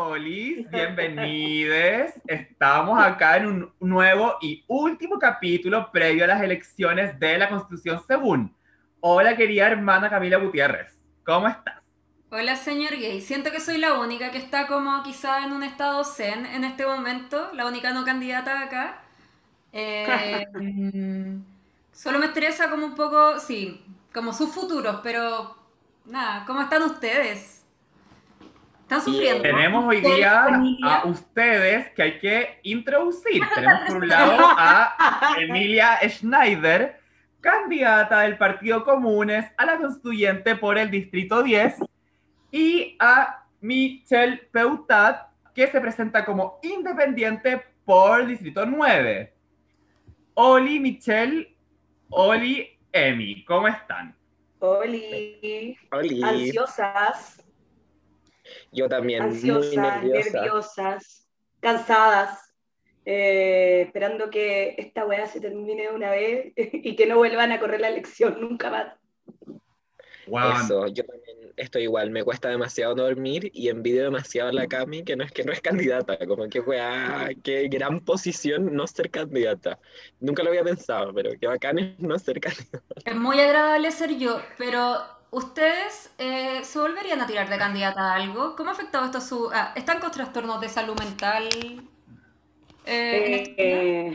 Olis, bienvenidos. Estamos acá en un nuevo y último capítulo previo a las elecciones de la Constitución según. Hola, querida hermana Camila Gutiérrez. ¿Cómo estás? Hola, señor Gay. Siento que soy la única que está como quizá en un estado zen en este momento, la única no candidata acá. Mm, Solo me estresa como un poco, sí, como sus futuros, pero nada, ¿cómo están ustedes? ¿Están sufriendo? Bien, Tenemos hoy ¿Usted, día a familia? ustedes que hay que introducir. Tenemos por un lado a Emilia Schneider, candidata del Partido Comunes a la Constituyente por el Distrito 10, y a Michelle Peutat, que se presenta como independiente por el Distrito 9. Oli, Michelle, Oli, Emi, ¿cómo están? Oli, Oli, ansiosas, yo también, muy ansiosas, nerviosa. nerviosas, cansadas, esperando que esta weá se termine de una vez y que no vuelvan a correr la elección nunca más. Wow. Eso, yo también estoy igual, me cuesta demasiado dormir y envidio demasiado a la Cami, que no es candidata, como que weá, qué gran posición no ser candidata. Nunca lo había pensado, pero qué bacán es no ser candidata. Es muy agradable ser yo, pero ¿ustedes se volverían a tirar de candidata a algo? ¿Cómo ha afectado esto su... ¿están con trastornos de salud mental en estos días? Eh,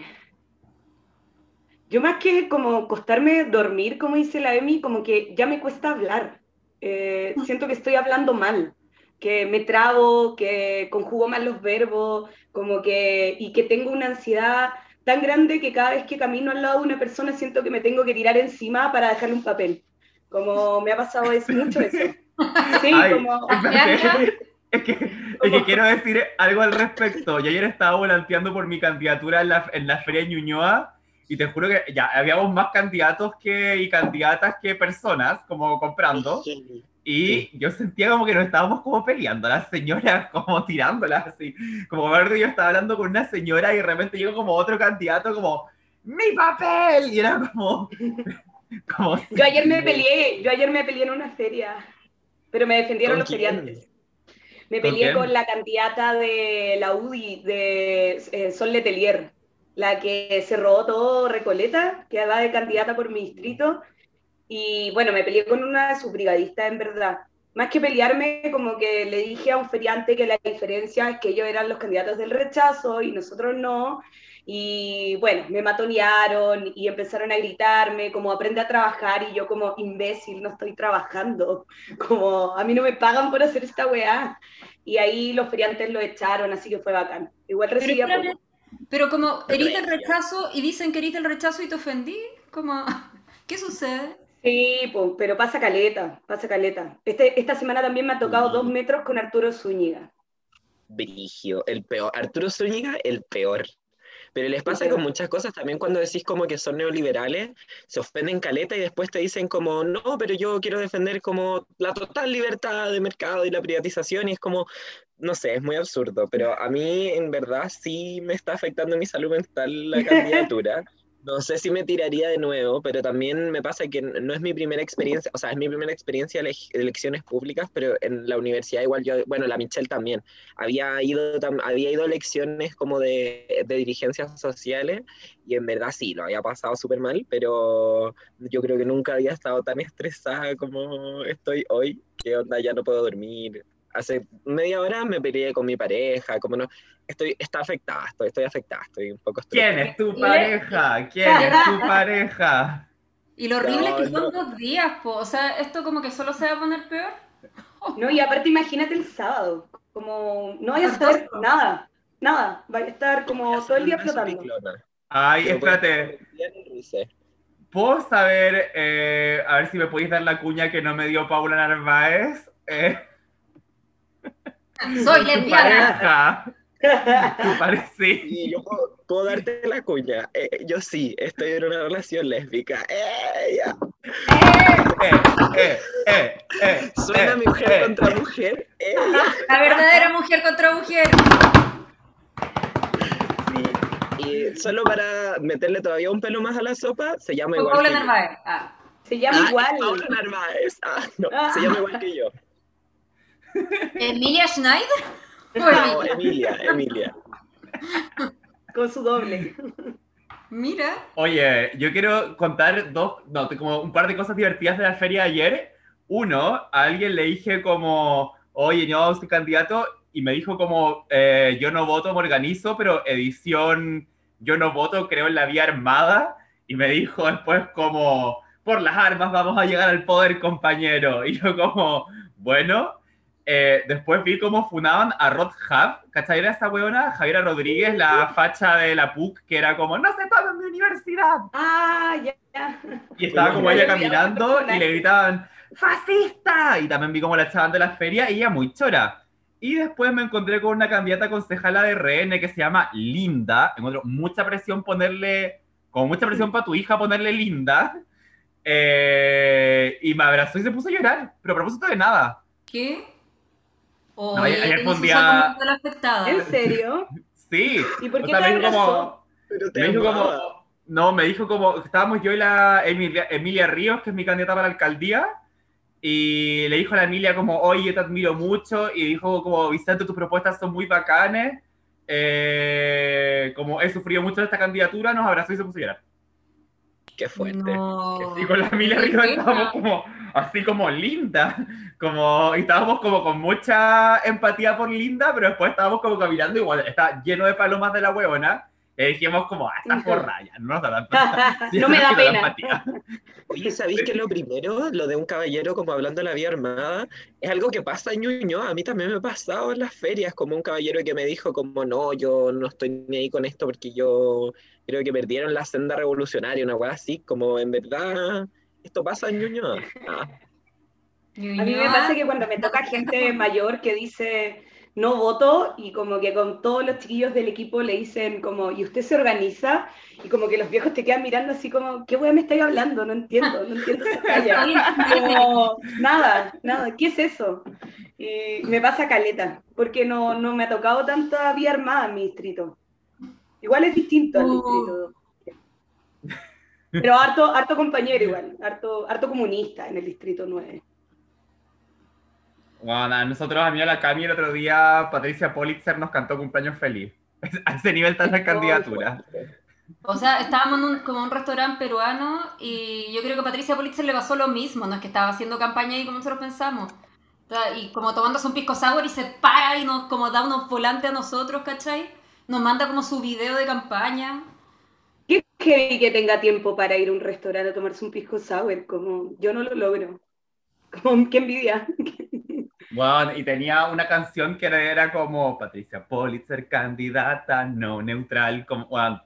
yo más que como costarme dormir, como dice la Emi, como que ya me cuesta hablar. Siento que estoy hablando mal, que me trabo, que conjugo mal los verbos, como que, y que tengo una ansiedad tan grande que cada vez que camino al lado de una persona siento que me tengo que tirar encima para dejarle un papel. Como me ha pasado es mucho eso. Sí, Ay, como, Bianca, espérate. Es que como quiero decir algo al respecto. Yo ayer estaba volanteando por mi candidatura en la Feria de Ñuñoa y te juro que ya habíamos más candidatos y candidatas que personas como Qué comprando. heavy. Sí. Y yo sentía como que nos estábamos como peleando, las señoras como tirándolas así. Como verde, yo estaba hablando con una señora y de repente llegó como otro candidato como ¡mi papel! Y era como yo ayer me peleé en una feria, pero me defendieron ¿Con los quién? feriantes. Me ¿con peleé con quién? la candidata de la UDI, de Sol Letelier, la que se robó todo Recoleta, que va de candidata por mi distrito. Y bueno, me peleé con una de sus brigadistas, en verdad. Más que pelearme, como que le dije a un feriante que la diferencia es que ellos eran los candidatos del rechazo y nosotros no. Y bueno, me matonearon y empezaron a gritarme, como aprende a trabajar, y yo como imbécil, no estoy trabajando, como a mí no me pagan por hacer esta weá. Y ahí los feriantes lo echaron, así que fue bacán. Igual pero recibía espérame, poco. pero como herís del Regia. rechazo y dicen que herís del rechazo y te ofendí, como, ¿qué sucede? Sí, po, pero pasa caleta, pasa caleta. Esta semana también me ha tocado dos Sí. metros con Arturo Zúñiga, Brigio, el peor. Arturo Zúñiga, el peor. Pero les el pasa con peor. muchas cosas también cuando decís como que son neoliberales, se ofenden caleta y después te dicen como, no, pero yo quiero defender como la total libertad de mercado y la privatización y es como, no sé, es muy absurdo, pero a mí en verdad sí me está afectando mi salud mental la candidatura. No sé si me tiraría de nuevo, pero también me pasa que no es mi primera experiencia, o sea, es mi primera experiencia de elecciones públicas, pero en la universidad igual yo, bueno, la Michelle también había ido a elecciones como de dirigencias sociales y en verdad sí, lo había pasado súper mal, pero yo creo que nunca había estado tan estresada como estoy hoy, que onda, ya no puedo dormir. Hace media hora me peleé con mi pareja, como no, estoy afectada, estoy un poco ¿Quién Y es lo estresada. tu horrible, pareja? ¿Quién es tu pareja? y lo horrible es No, que son no, 2 días, po. O sea, esto como que solo se va a poner peor. No, y aparte imagínate el sábado, como no vaya a saber Espantoso. nada, nada, vaya a estar yo voy a como todo hacer el día una flotando. sopiclona. Ay, Yo voy a estar todo espérate. el día en el Rice. ¿Puedo saber, a ver si me podéis dar la cuña que no me dio Paula Narváez? Soy Tu lesbiana. pareja. Tu pareja, sí. Sí, yo puedo darte la cuña. Yo sí, estoy en una relación lésbica. Ya. ¡Eh! Suena mujer contra Eh. mujer. Ya. La verdadera mujer contra mujer. Sí. Y solo para meterle todavía un pelo más a la sopa, se llama Con igual Paula que yo. Narváez. Se llama Ah, es Paula igual. Narváez. Ah, no, se llama igual Ah, que yo. ¿Emilia Schneider? No, Emilia. Con su doble. Mira. Oye, yo quiero contar como un par de cosas divertidas de la feria de ayer. Uno, a alguien le dije como, oye, yo soy candidato, y me dijo como, yo no voto, me organizo, pero edición, yo no voto, creo en la vía armada. Y me dijo después como, por las armas vamos a llegar al poder, compañero. Y yo como, bueno. Después vi cómo funaban a Rod Hub, ¿cachai? Era esa weona, Javiera Rodríguez, la facha de la PUC, que era como, no se tomen mi universidad. Ah, ya. Y estaba como Ya ella había olvidado ese caminando y personaje. le gritaban, ¡fascista! Y también vi cómo la echaban de la feria y ella muy chora. Y después me encontré con una candidata concejala de RN que se llama Linda. Encuentro mucha presión ponerle, como mucha presión para tu hija ponerle Linda. Y me abrazó y se puso a llorar, pero a propósito de nada. ¿Qué? No, Oye, ayer fue no un se usa como día. de la afectada. ¿En serio? Sí, ¿Y por o qué sea, te me dijo abrazó? como. Pero te Me dijo como. amaba. No, me dijo como. Estábamos yo y la Emilia Ríos, que es mi candidata para la alcaldía. Y le dijo a la Emilia como, oye, yo te admiro mucho. Y dijo como, Vicente, tus propuestas son muy bacanes. Como he sufrido mucho de esta candidatura, nos abrazó y se puso a llorar. Qué fuerte. No. Y con la Emilia Qué Ríos pena. estábamos como, así como Linda. Como, y estábamos como con mucha empatía por Linda, pero después estábamos como caminando, igual está lleno de palomas de la huevona. Y dijimos como, está forra, ya, no nos da tanta, sí, No se me nos da quita la pena. empatía. Oye, ¿sabéis que lo primero, lo de un caballero como hablando de la vía armada, es algo que pasa en Ñuñoa? A mí también me ha pasado en las ferias, como un caballero que me dijo como, no, yo no estoy ni ahí con esto porque yo creo que perdieron la senda revolucionaria, una weá así, como en verdad, esto pasa en Ñuñoa. Ah, A mí me pasa Ñuñoa. que cuando me toca gente mayor que dice no voto y como que con todos los chiquillos del equipo le dicen como, ¿y usted se organiza? Y como que los viejos te quedan mirando así como, ¿qué wea me estáis hablando? No entiendo esa talla. Como, nada, ¿qué es eso? Y me pasa caleta, porque no me ha tocado tanta vía armada en mi distrito. Igual es distinto al distrito. Pero harto compañero igual, harto comunista en el distrito 9. Bueno, a mí a la Cami el otro día, Patricia Politzer nos cantó cumpleaños feliz. A ese nivel está la candidatura. O sea, estábamos en como un restaurante peruano y yo creo que a Patricia Politzer le pasó lo mismo, no es que estaba haciendo campaña ahí como nosotros pensamos. Y como tomándose un pisco sour y se para y nos como da unos volantes a nosotros, ¿cachai? Nos manda como su video de campaña. Qué heavy que tenga tiempo para ir a un restaurante a tomarse un pisco sour, como yo no lo logro. Como, qué envidia. Bueno, y tenía una canción que era como Patricia Politzer, candidata no neutral, como bueno,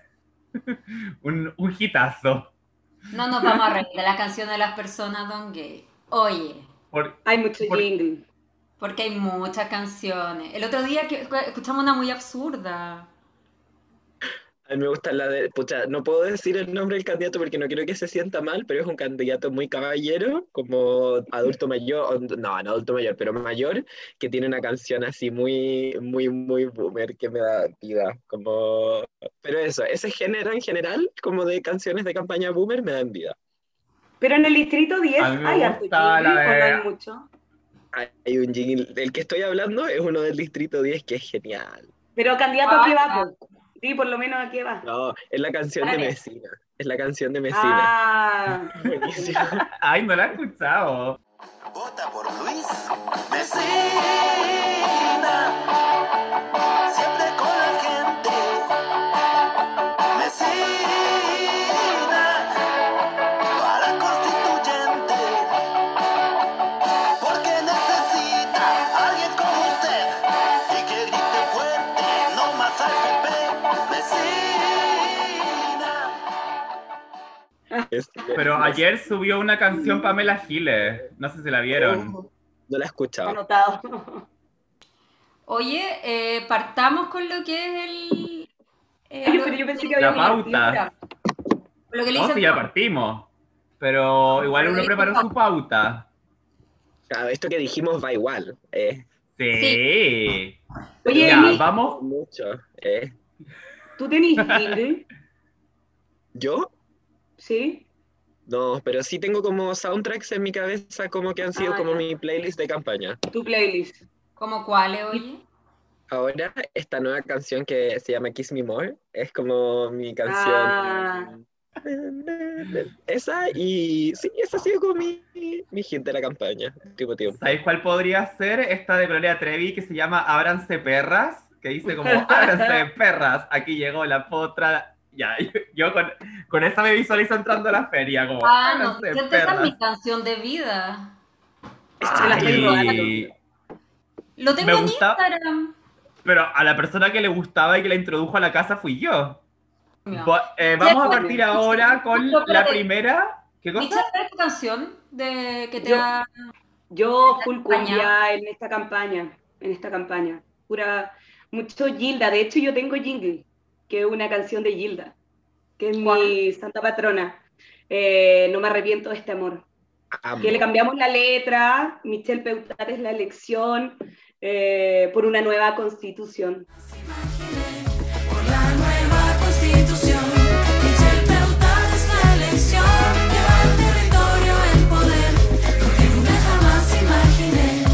un hitazo. No nos vamos a reír de las canciones de las personas don gay. Oye, Por, Hay mucho por- jingle. porque hay muchas canciones. El otro día escuchamos una muy absurda. a mí me gusta la de, pucha, no puedo decir el nombre del candidato porque no quiero que se sienta mal, pero es un candidato muy caballero, como adulto mayor, no adulto mayor, pero mayor, que tiene una canción así muy boomer que me da vida, como, pero eso, ese género en general, como de canciones de campaña boomer, me dan vida. Pero en el distrito 10 a mí me hay harto gusta la jingle o no hay de. mucho. Hay un jingle, del que estoy hablando es uno del Distrito 10 que es genial. Pero candidato a qué va, Ah, po? Sí, por lo menos a qué va. No, es la canción de dale. Mesina, es la canción de Mesina. Ah, Buenísimo. Ay, no la he escuchado. Vota por Luis Mesina, siempre con la gente. Mesina, para constituyente, porque necesita alguien como usted y que grite fuerte, no más al PP. Mesina. Pero ayer subió una canción Pamela Giles. No sé si la vieron. No la he escuchado. anotado. Oye, partamos con lo que es el... Ay, pero yo pensé que La había pauta. Con lo que le No, hice si ya partimos. Pero igual uno preparó su pauta. Claro, esto que dijimos va igual. Sí. Oye, Ya, Emi, vamos. Mucho. ¿tú tenés jingle? ¿Yo? ¿Sí? No, pero sí tengo como soundtracks en mi cabeza como que han sido como ya. mi playlist de campaña. Tu playlist. ¿Cómo cuáles, oye? Ahora, esta nueva canción que se llama Kiss Me More es como mi canción. Ah, Esa, y sí, esa ha sido como mi hit de la campaña, tipo tiempo. ¿Sabéis cuál podría ser? Esta de Gloria Trevi que se llama Ábranse perras, que dice como, ábranse perras, aquí llegó la potra. Ya, yo con esa me visualizo entrando a la feria, como, No, ábranse esa es perras. mi canción de vida. se la estoy robando. Ay, Lo me tengo en gusta, Instagram. pero a la persona que le gustaba y que la introdujo a la casa fui yo. Mío. Vamos a partir ahora con No, la espérate. primera. ¿Qué cosa? Michelle, ¿cuál es tu canción de que te Yo- ha... Yo full campaña? cumbia en esta campaña. Pura, mucho Gilda. De hecho, yo tengo Jingle, que es una canción de Gilda, que es ¿Cuál? mi santa patrona. No me arrepiento de este amor. Que le Amo. cambiamos la letra, Michelle Peutat es la elección por una nueva constitución. Por la nueva constitución, Michelle Peutat es la elección, lleva al territorio el poder, lo que nunca jamás imaginé.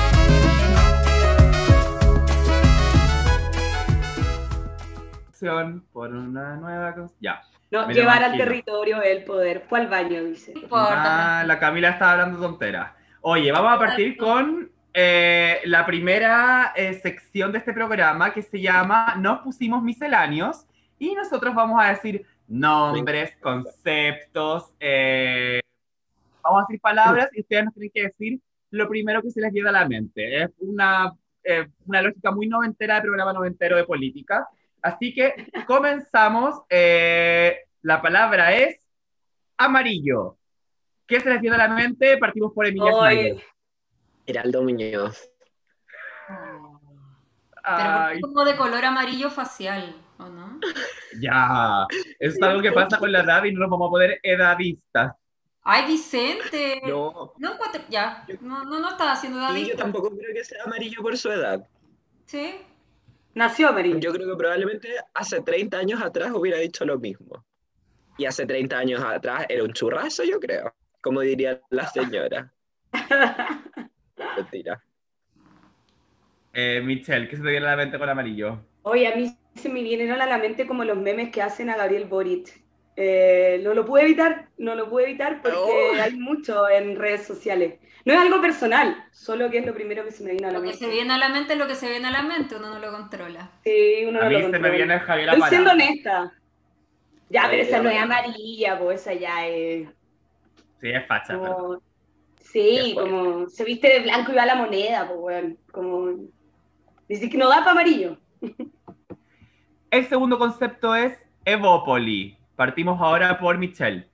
Por una nueva cosa. Ya. No, Me lo llevar al imagino. territorio el poder. Fue al baño, dice. No importa. La Camila estaba hablando tonteras. Oye, vamos a partir con la primera sección de este programa que se llama Nos pusimos misceláneos y nosotros vamos a decir nombres, conceptos, vamos a decir palabras y ustedes nos tienen que decir lo primero que se les viene a la mente. Es una lógica muy noventera de programa noventero de política. Así que comenzamos. La palabra es amarillo. ¿Qué se les viene a la mente? Partimos por Emilia Schneider. Hoy, Heraldo Muñoz. Pero Ay, como de color amarillo facial, ¿o no? ya. Eso es algo que pasa con la edad y no nos vamos a poner edadistas. ¡Ay, Vicente! No, No encuentro... Ya, no estaba haciendo y yo dadista. tampoco creo que sea amarillo por su edad. ¿Sí? nació amarillo. Yo creo que probablemente hace 30 años atrás hubiera dicho lo mismo. Y hace 30 años atrás era un churrazo, yo creo. Como diría la señora. Mentira. Michelle, ¿qué se te viene a la mente con amarillo? Oye, a mí se me vienen a la mente como los memes que hacen a Gabriel Boric. No lo pude evitar porque Oh. hay mucho en redes sociales. No es algo personal, solo que es lo primero que se me vino a la Lo que mente. se viene a la mente es lo que se viene a la mente, uno no lo controla. Sí, uno A no mí lo se me controla. viene Javier Estoy siendo Aparado. honesta. Ya, pero esa no es amarilla, pues esa ya es Sí, es facha, perdón. como... Sí, Qué fuerte. como se viste de blanco y va la moneda, pues bueno, como... Dice que no da para amarillo. El segundo concepto es Evópoli. Partimos ahora por Michelle.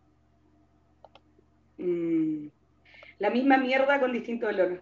La misma mierda con distinto olor.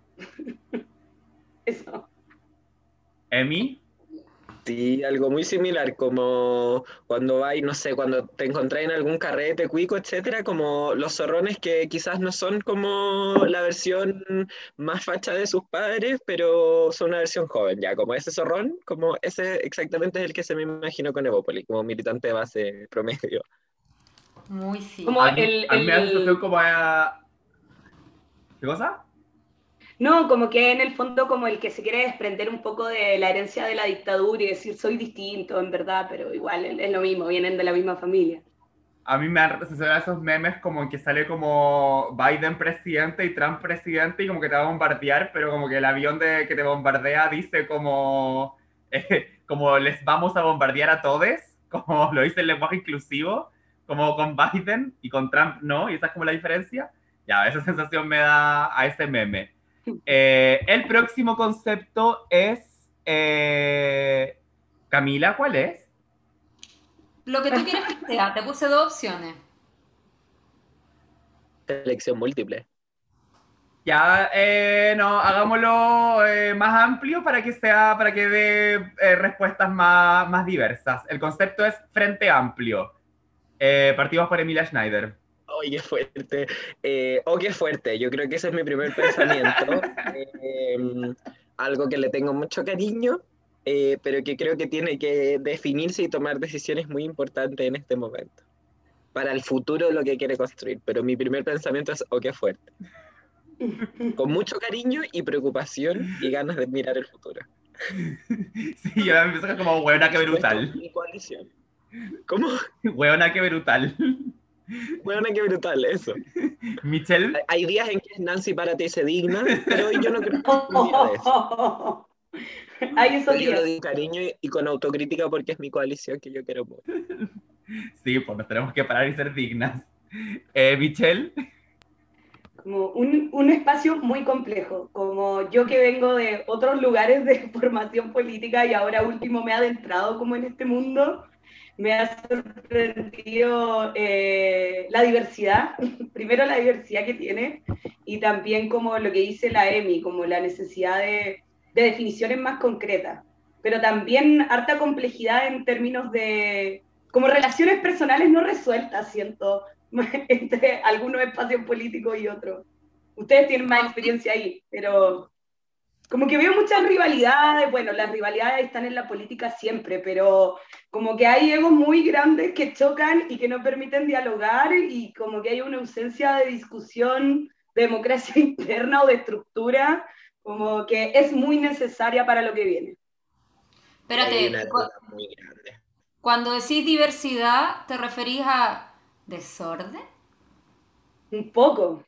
Eso. Emi. Sí, algo muy similar, como cuando vais, no sé, cuando te encontrás en algún carrete, cuico, etcétera, como los zorrones que quizás no son como la versión más facha de sus padres, pero son una versión joven, ya, como ese zorrón, como ese exactamente es el que se me imaginó con Evópolis, como militante de base promedio. Muy sí. Como A mí me da la sensación como a... ¿Qué cosa? No, como que en el fondo como el que se quiere desprender un poco de la herencia de la dictadura y decir soy distinto en verdad, pero igual es lo mismo, vienen de la misma familia. A mí me dan esos memes como en que sale como Biden presidente y Trump presidente y como que te va a bombardear, pero como que el avión que te bombardea dice como les vamos a bombardear a todos, como lo dice el lenguaje inclusivo, como con Biden y con Trump no, y esa es como la diferencia. Ya, esa sensación me da a ese meme. El próximo concepto es... Camila, ¿cuál es? Lo que tú quieres que sea, te puse dos opciones. Selección múltiple. Ya, no, hagámoslo más amplio para que dé respuestas más diversas. El concepto es frente amplio. Partimos por Emilia Schneider. ¡Ay, qué fuerte! ¡Qué fuerte! Yo creo que ese es mi primer pensamiento. Algo que le tengo mucho cariño, pero que creo que tiene que definirse y tomar decisiones muy importantes en este momento. Para el futuro lo que quiere construir. Pero mi primer pensamiento es qué fuerte! Con mucho cariño y preocupación y ganas de mirar el futuro. Sí, yo empiezo como hueona que brutal. Mi coalición. ¿Cómo? Hueona que brutal. Bueno, qué brutal, eso. Michelle, Hay días en que Nancy Párate se digna, pero hoy yo no creo que es un día de eso. Hay esos Hoy yo lo días. di cariño y con autocrítica porque es mi coalición que yo quiero mucho. sí, pues nos tenemos que parar y ser dignas. Michelle, Como un espacio muy complejo, como yo que vengo de otros lugares de formación política y ahora último me he adentrado como en este mundo, me ha sorprendido la diversidad, primero la diversidad que tiene y también como lo que dice la EMI, como la necesidad de definiciones más concretas, pero también harta complejidad en términos de como relaciones personales no resueltas, siento, entre algunos espacios políticos y otros. Ustedes tienen más experiencia ahí, pero como que veo muchas rivalidades, bueno, las rivalidades están en la política siempre, pero como que hay egos muy grandes que chocan y que no permiten dialogar y como que hay una ausencia de discusión, de democracia interna o de estructura, como que es muy necesaria para lo que viene. Hay Espérate, una deuda muy grande. cuando decís diversidad, ¿te referís a desorden? Un poco.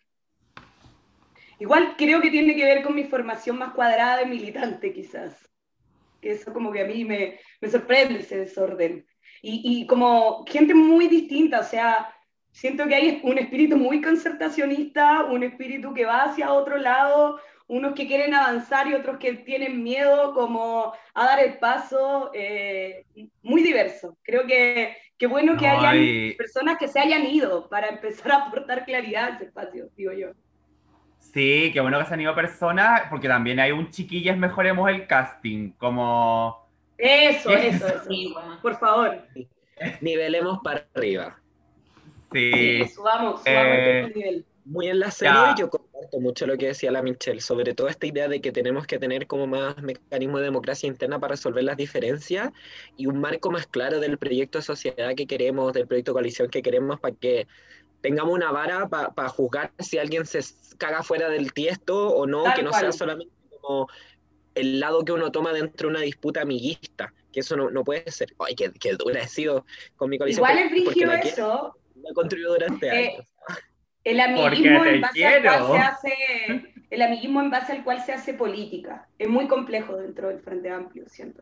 Igual creo que tiene que ver con mi formación más cuadrada de militante, quizás. Que eso como que a mí me sorprende ese desorden. Y como gente muy distinta, o sea, siento que hay un espíritu muy concertacionista, un espíritu que va hacia otro lado, unos que quieren avanzar y otros que tienen miedo como a dar el paso, muy diverso. Creo que bueno que no hayan hay. personas que se hayan ido para empezar a aportar claridad a ese espacio, digo yo. Sí, qué bueno que se han ido personas, porque también hay un chiquillas mejoremos el casting, como... Eso, ¿Qué es eso, eso? eso. Sí, bueno. Por favor. Nivelemos para arriba. Sí, Sí. subamos Eh, el nivel. Muy en la serie, ya. yo comparto mucho lo que decía la Michelle, sobre todo esta idea de que tenemos que tener como más mecanismo de democracia interna para resolver las diferencias y un marco más claro del proyecto de sociedad que queremos, del proyecto de coalición que queremos, para que tengamos una vara para juzgar si alguien se caga fuera del tiesto o no, que Tal no sea cual. solamente como el lado que uno toma dentro de una disputa amiguista, que eso no puede ser. Ay, qué dura he sido con mi coalición Igual es porque brígido la quiero, eso, la he construido durante eh, años. el Porque amiguismo en te base al cual se quiero. hace, el amiguismo en base al cual se hace política. Es muy complejo dentro del Frente Amplio, siento.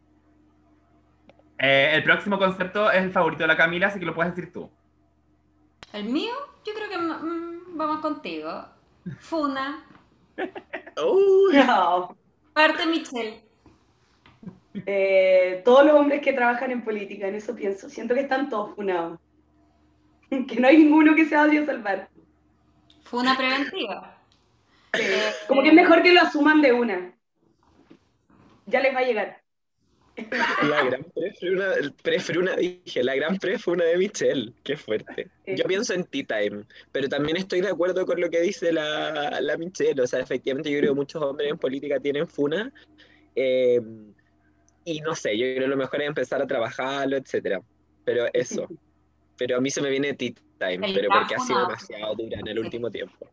El próximo concepto es el favorito de la Camila, así que lo puedes decir tú. El mío, yo creo que vamos contigo. Funa. Uy, No. Parte Michelle. Todos los hombres que trabajan en política, en eso pienso. Siento que están todos funados. Que no hay ninguno que se haya podido salvar. Funa preventiva. Como que es mejor que lo asuman de una. Ya les va a llegar. la gran prefruna, dije, la gran prefruna de Michelle, qué fuerte. Yo pienso en Tea Time, pero también estoy de acuerdo con lo que dice la Michelle, o sea, efectivamente yo creo que muchos hombres en política tienen funa, eh, y no sé, yo creo que lo mejor es empezar a trabajarlo, etcétera. Pero eso, pero a mí se me viene Tea Time, El pero gran porque ha sido funado. demasiado dura en el Sí. último tiempo.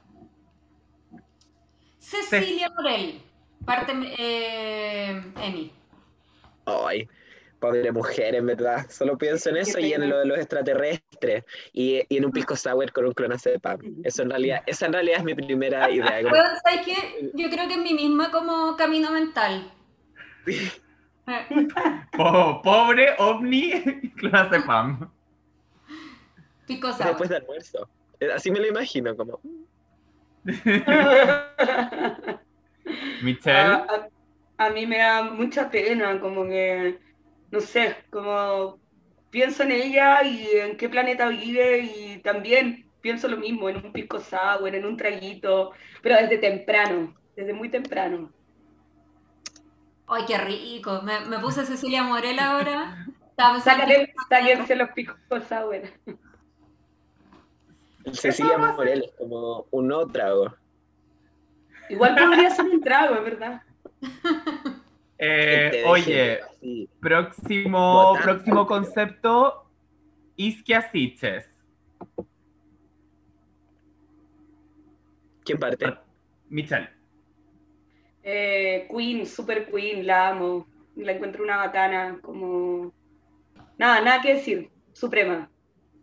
Cecilia Morel. Parte Emi. Ay, pobre mujer, en verdad. Solo pienso en Qué eso y en pena. lo de los extraterrestres y en un pisco sour con un clonazepam. Esa en realidad es mi primera idea. Como, Bueno, ¿sabes qué? Yo creo que es mi misma como camino mental. Pobre ovni, clonazepam. Pico sour. después de almuerzo. Así me lo imagino, como. Michelle, A mí me da mucha pena, como que, no sé, como pienso en ella y en qué planeta vive y también pienso lo mismo, en un pisco sour, en un traguito, pero desde temprano, desde muy temprano. Ay, qué rico. Me puse Cecilia Morel ahora. Estaba pensando en Sáquense los pisco sour. El eso Cecilia vamos a hacer. Morel es como un nuevo trago. Igual podría ser un trago, es verdad. Gente de Oye, género, así, próximo votando. concepto, isquiasiches. ¿Quién parte? Michelle. Queen, super Queen, la amo. La encuentro una bacana, como... Nada que decir, suprema.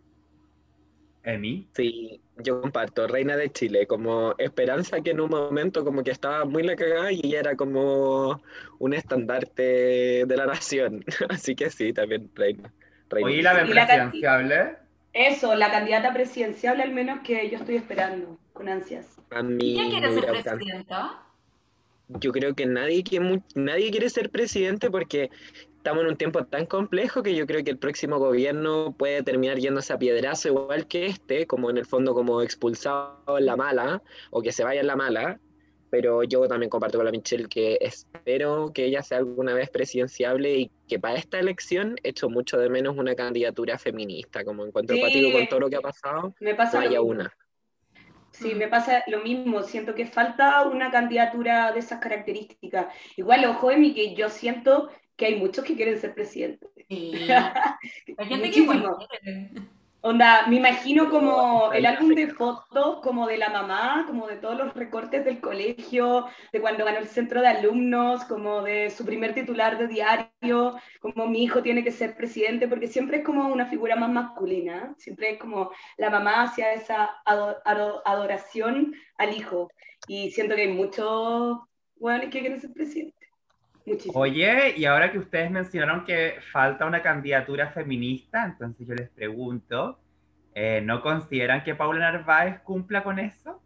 Emi. Sí, yo comparto, Reina de Chile, como esperanza que en un momento como que estaba muy la cagada y ella era como un estandarte de la nación. Así que sí, también Reina, Oye, ¿y la reinísima. de presidenciable? Eso, la candidata presidencial al menos que yo estoy esperando, con ansias. A ¿Y quién mí quiere me ser hubiera encantado. presidenta? Yo creo que nadie quiere ser presidente porque estamos en un tiempo tan complejo que yo creo que el próximo gobierno puede terminar yéndose a piedrazo igual que este, como en el fondo como expulsado en la mala, o que se vaya en la mala, pero yo también comparto con la Michelle que espero que ella sea alguna vez presidenciable y que para esta elección echo mucho de menos una candidatura feminista, como encuentro cuático con todo Sí, lo que ha pasado, me no pasa lo haya mismo. una. Sí, me pasa lo mismo. Siento que falta una candidatura de esas características. Igual, ojo, Emi, que yo siento que hay muchos que quieren ser presidentes. Sí. Hay gente que igual Muchísimo. quiere. Onda, me imagino Pero como está el el álbum de tráfico. fotos, como de la mamá, como de todos los recortes del colegio, de cuando ganó el centro de alumnos, como de su primer titular de diario, como mi hijo tiene que ser presidente, porque siempre es como una figura más masculina, siempre es como la mamá hacia esa adoración al hijo. Y siento que hay muchos buenos que quieren ser presidentes, muchísimos. Oye, y ahora que ustedes mencionaron que falta una candidatura feminista, entonces yo les pregunto, ¿no consideran que Paula Narváez cumpla con eso?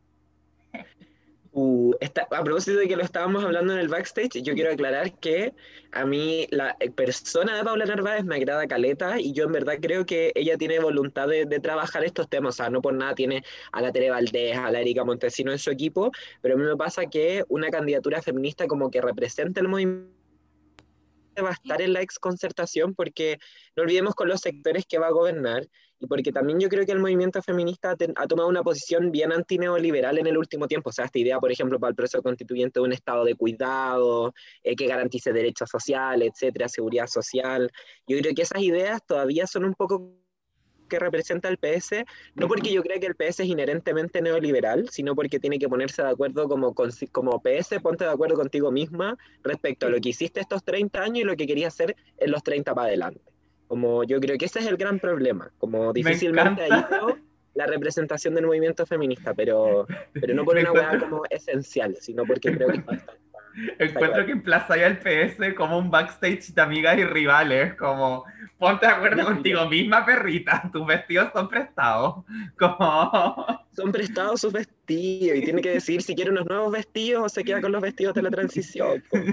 A propósito de que lo estábamos hablando en el backstage, yo quiero aclarar que a mí la persona de Paula Narváez me agrada caleta y yo en verdad creo que ella tiene voluntad de trabajar estos temas, o sea, no por nada tiene a la Tere Valdés, a la Erika Montesino en su equipo, pero a mí me pasa que una candidatura feminista como que representa el movimiento va a estar en la exconcertación porque no olvidemos con los sectores que va a gobernar y porque también yo creo que el movimiento feminista ha tomado una posición bien antineoliberal en el último tiempo. O sea, esta idea, por ejemplo, para el proceso constituyente de un estado de cuidado, que garantice derechos sociales, etcétera, seguridad social. Yo creo que esas ideas todavía son un poco que representa el PS, no porque yo crea que el PS es inherentemente neoliberal, sino porque tiene que ponerse de acuerdo como PS, ponte de acuerdo contigo misma respecto a lo que hiciste estos 30 años y lo que querías hacer en los 30 para adelante. Como yo creo que ese es el gran problema, como Me difícilmente ahí encanta, veo la representación del movimiento feminista, pero no por me una hueá encuentro, como esencial, sino porque creo que está encuentro claro. que emplazáis al PS como un backstage de amigas y rivales, como ponte de acuerdo contigo misma, perrita, tus vestidos son prestados, como... Son prestados sus vestidos y tiene que decidir si quiere unos nuevos vestidos o se queda con los vestidos de la transición, po.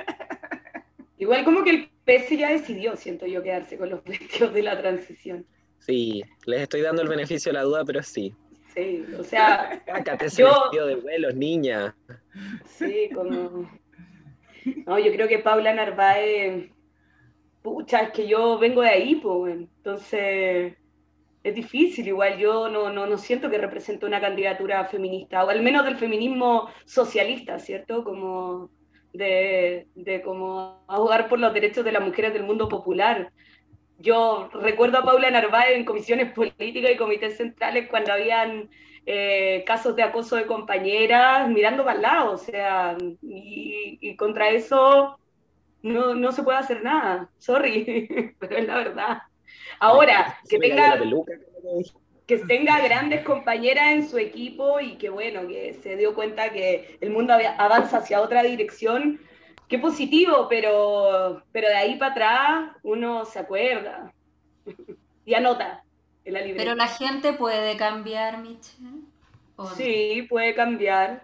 Igual como que el PS ya decidió, siento yo, quedarse con los vestidos de la transición. Sí, les estoy dando el beneficio de la duda, pero sí. Sí, o sea, Cácate ese yo, vestido de vuelos, niña. sí, como... No, yo creo que Paula Narváez, pucha, es que yo vengo de ahí, pues, entonces es difícil, igual yo no siento que represente una candidatura feminista, o al menos del feminismo socialista, ¿cierto? Como de como abogar por los derechos de las mujeres del mundo popular. Yo recuerdo a Paula Narváez en comisiones políticas y comités centrales cuando habían casos de acoso de compañeras mirando para el lado, o sea, y contra eso no se puede hacer nada, sorry, pero es la verdad. Ahora, Se me cayó la peluca. que tenga grandes compañeras en su equipo y que bueno, que se dio cuenta que el mundo avanza hacia otra dirección, qué positivo, pero de ahí para atrás uno se acuerda y anota en la Pero libreta. la gente puede cambiar, Michelle. ¿O no? Sí, puede cambiar,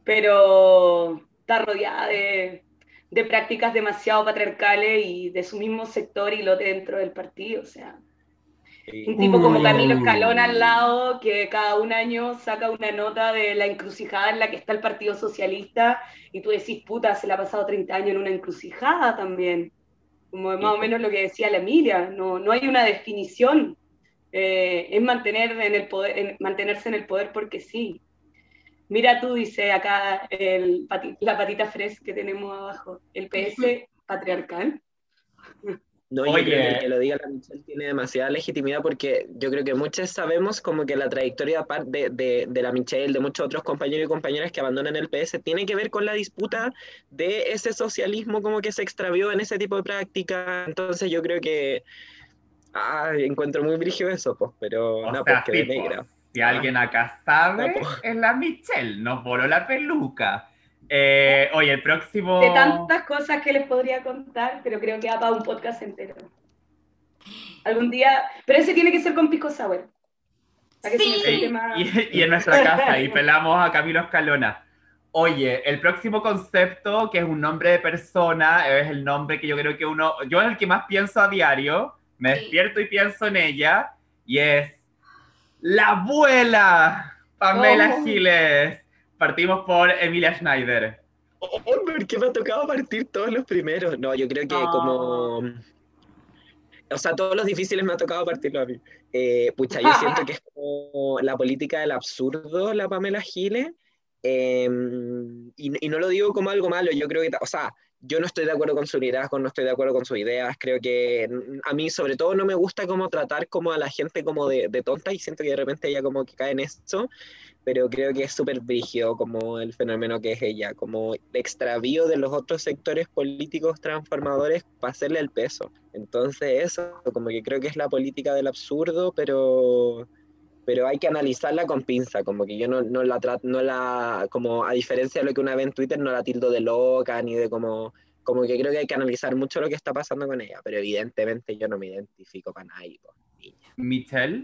pero está rodeada de prácticas demasiado patriarcales y de su mismo sector y lote dentro del partido, o sea. Un tipo como Camilo Escalón al lado, que cada un año saca una nota de la encrucijada en la que está el Partido Socialista, y tú decís, puta, se le ha pasado 30 años en una encrucijada también. Como más o menos lo que decía la Emilia, no hay una definición. Es mantenerse en el poder porque sí. Mira tú, dice acá la patita fresca que tenemos abajo, el PS patriarcal. No, yo creo que el Oye, que lo diga la Michelle tiene demasiada legitimidad porque yo creo que muchos sabemos como que la trayectoria de la Michelle, de muchos otros compañeros y compañeras que abandonan el PS, tiene que ver con la disputa de ese socialismo como que se extravió en ese tipo de práctica. Entonces yo creo que encuentro muy brígido eso, pues, pero o no, pues sea, que sí, de pues, negra. si Ah, alguien acá no, pues. sabe, es la Michelle, nos voló la peluca. Oye, el De próximo... tantas cosas que les podría contar, pero creo que da para un podcast entero. Algún día, pero ese tiene que ser con pisco sour, para que se me suelte Sí, más. Y en nuestra casa, y pelamos a Camilo Escalona. Oye, el próximo concepto, que es un nombre de persona, es el nombre que yo creo que yo es el que más pienso a diario, me sí. despierto y pienso en ella, y es la abuela Pamela Oh, Giles. Partimos por Emilia Schneider. Oh, ¿por qué me ha tocado partir todos los primeros? No, yo creo que no. como... O sea, todos los difíciles me ha tocado partirlo a mí. Pucha, yo siento que es como la política del absurdo, la Pamela Giles, y no lo digo como algo malo, yo creo que, o sea, yo no estoy de acuerdo con su liderazgo, no estoy de acuerdo con sus ideas, creo que a mí sobre todo no me gusta como tratar como a la gente como de tonta y siento que de repente ella como que cae en eso, pero creo que es súper brígido como el fenómeno que es ella, como el extravío de los otros sectores políticos transformadores para hacerle el peso. Entonces eso, como que creo que es la política del absurdo, pero hay que analizarla con pinza, como que yo no la trato, no la, como a diferencia de lo que una ve en Twitter, no la tildo de loca, ni de como que creo que hay que analizar mucho lo que está pasando con ella, pero evidentemente yo no me identifico para nadie, pues, niña. Michelle.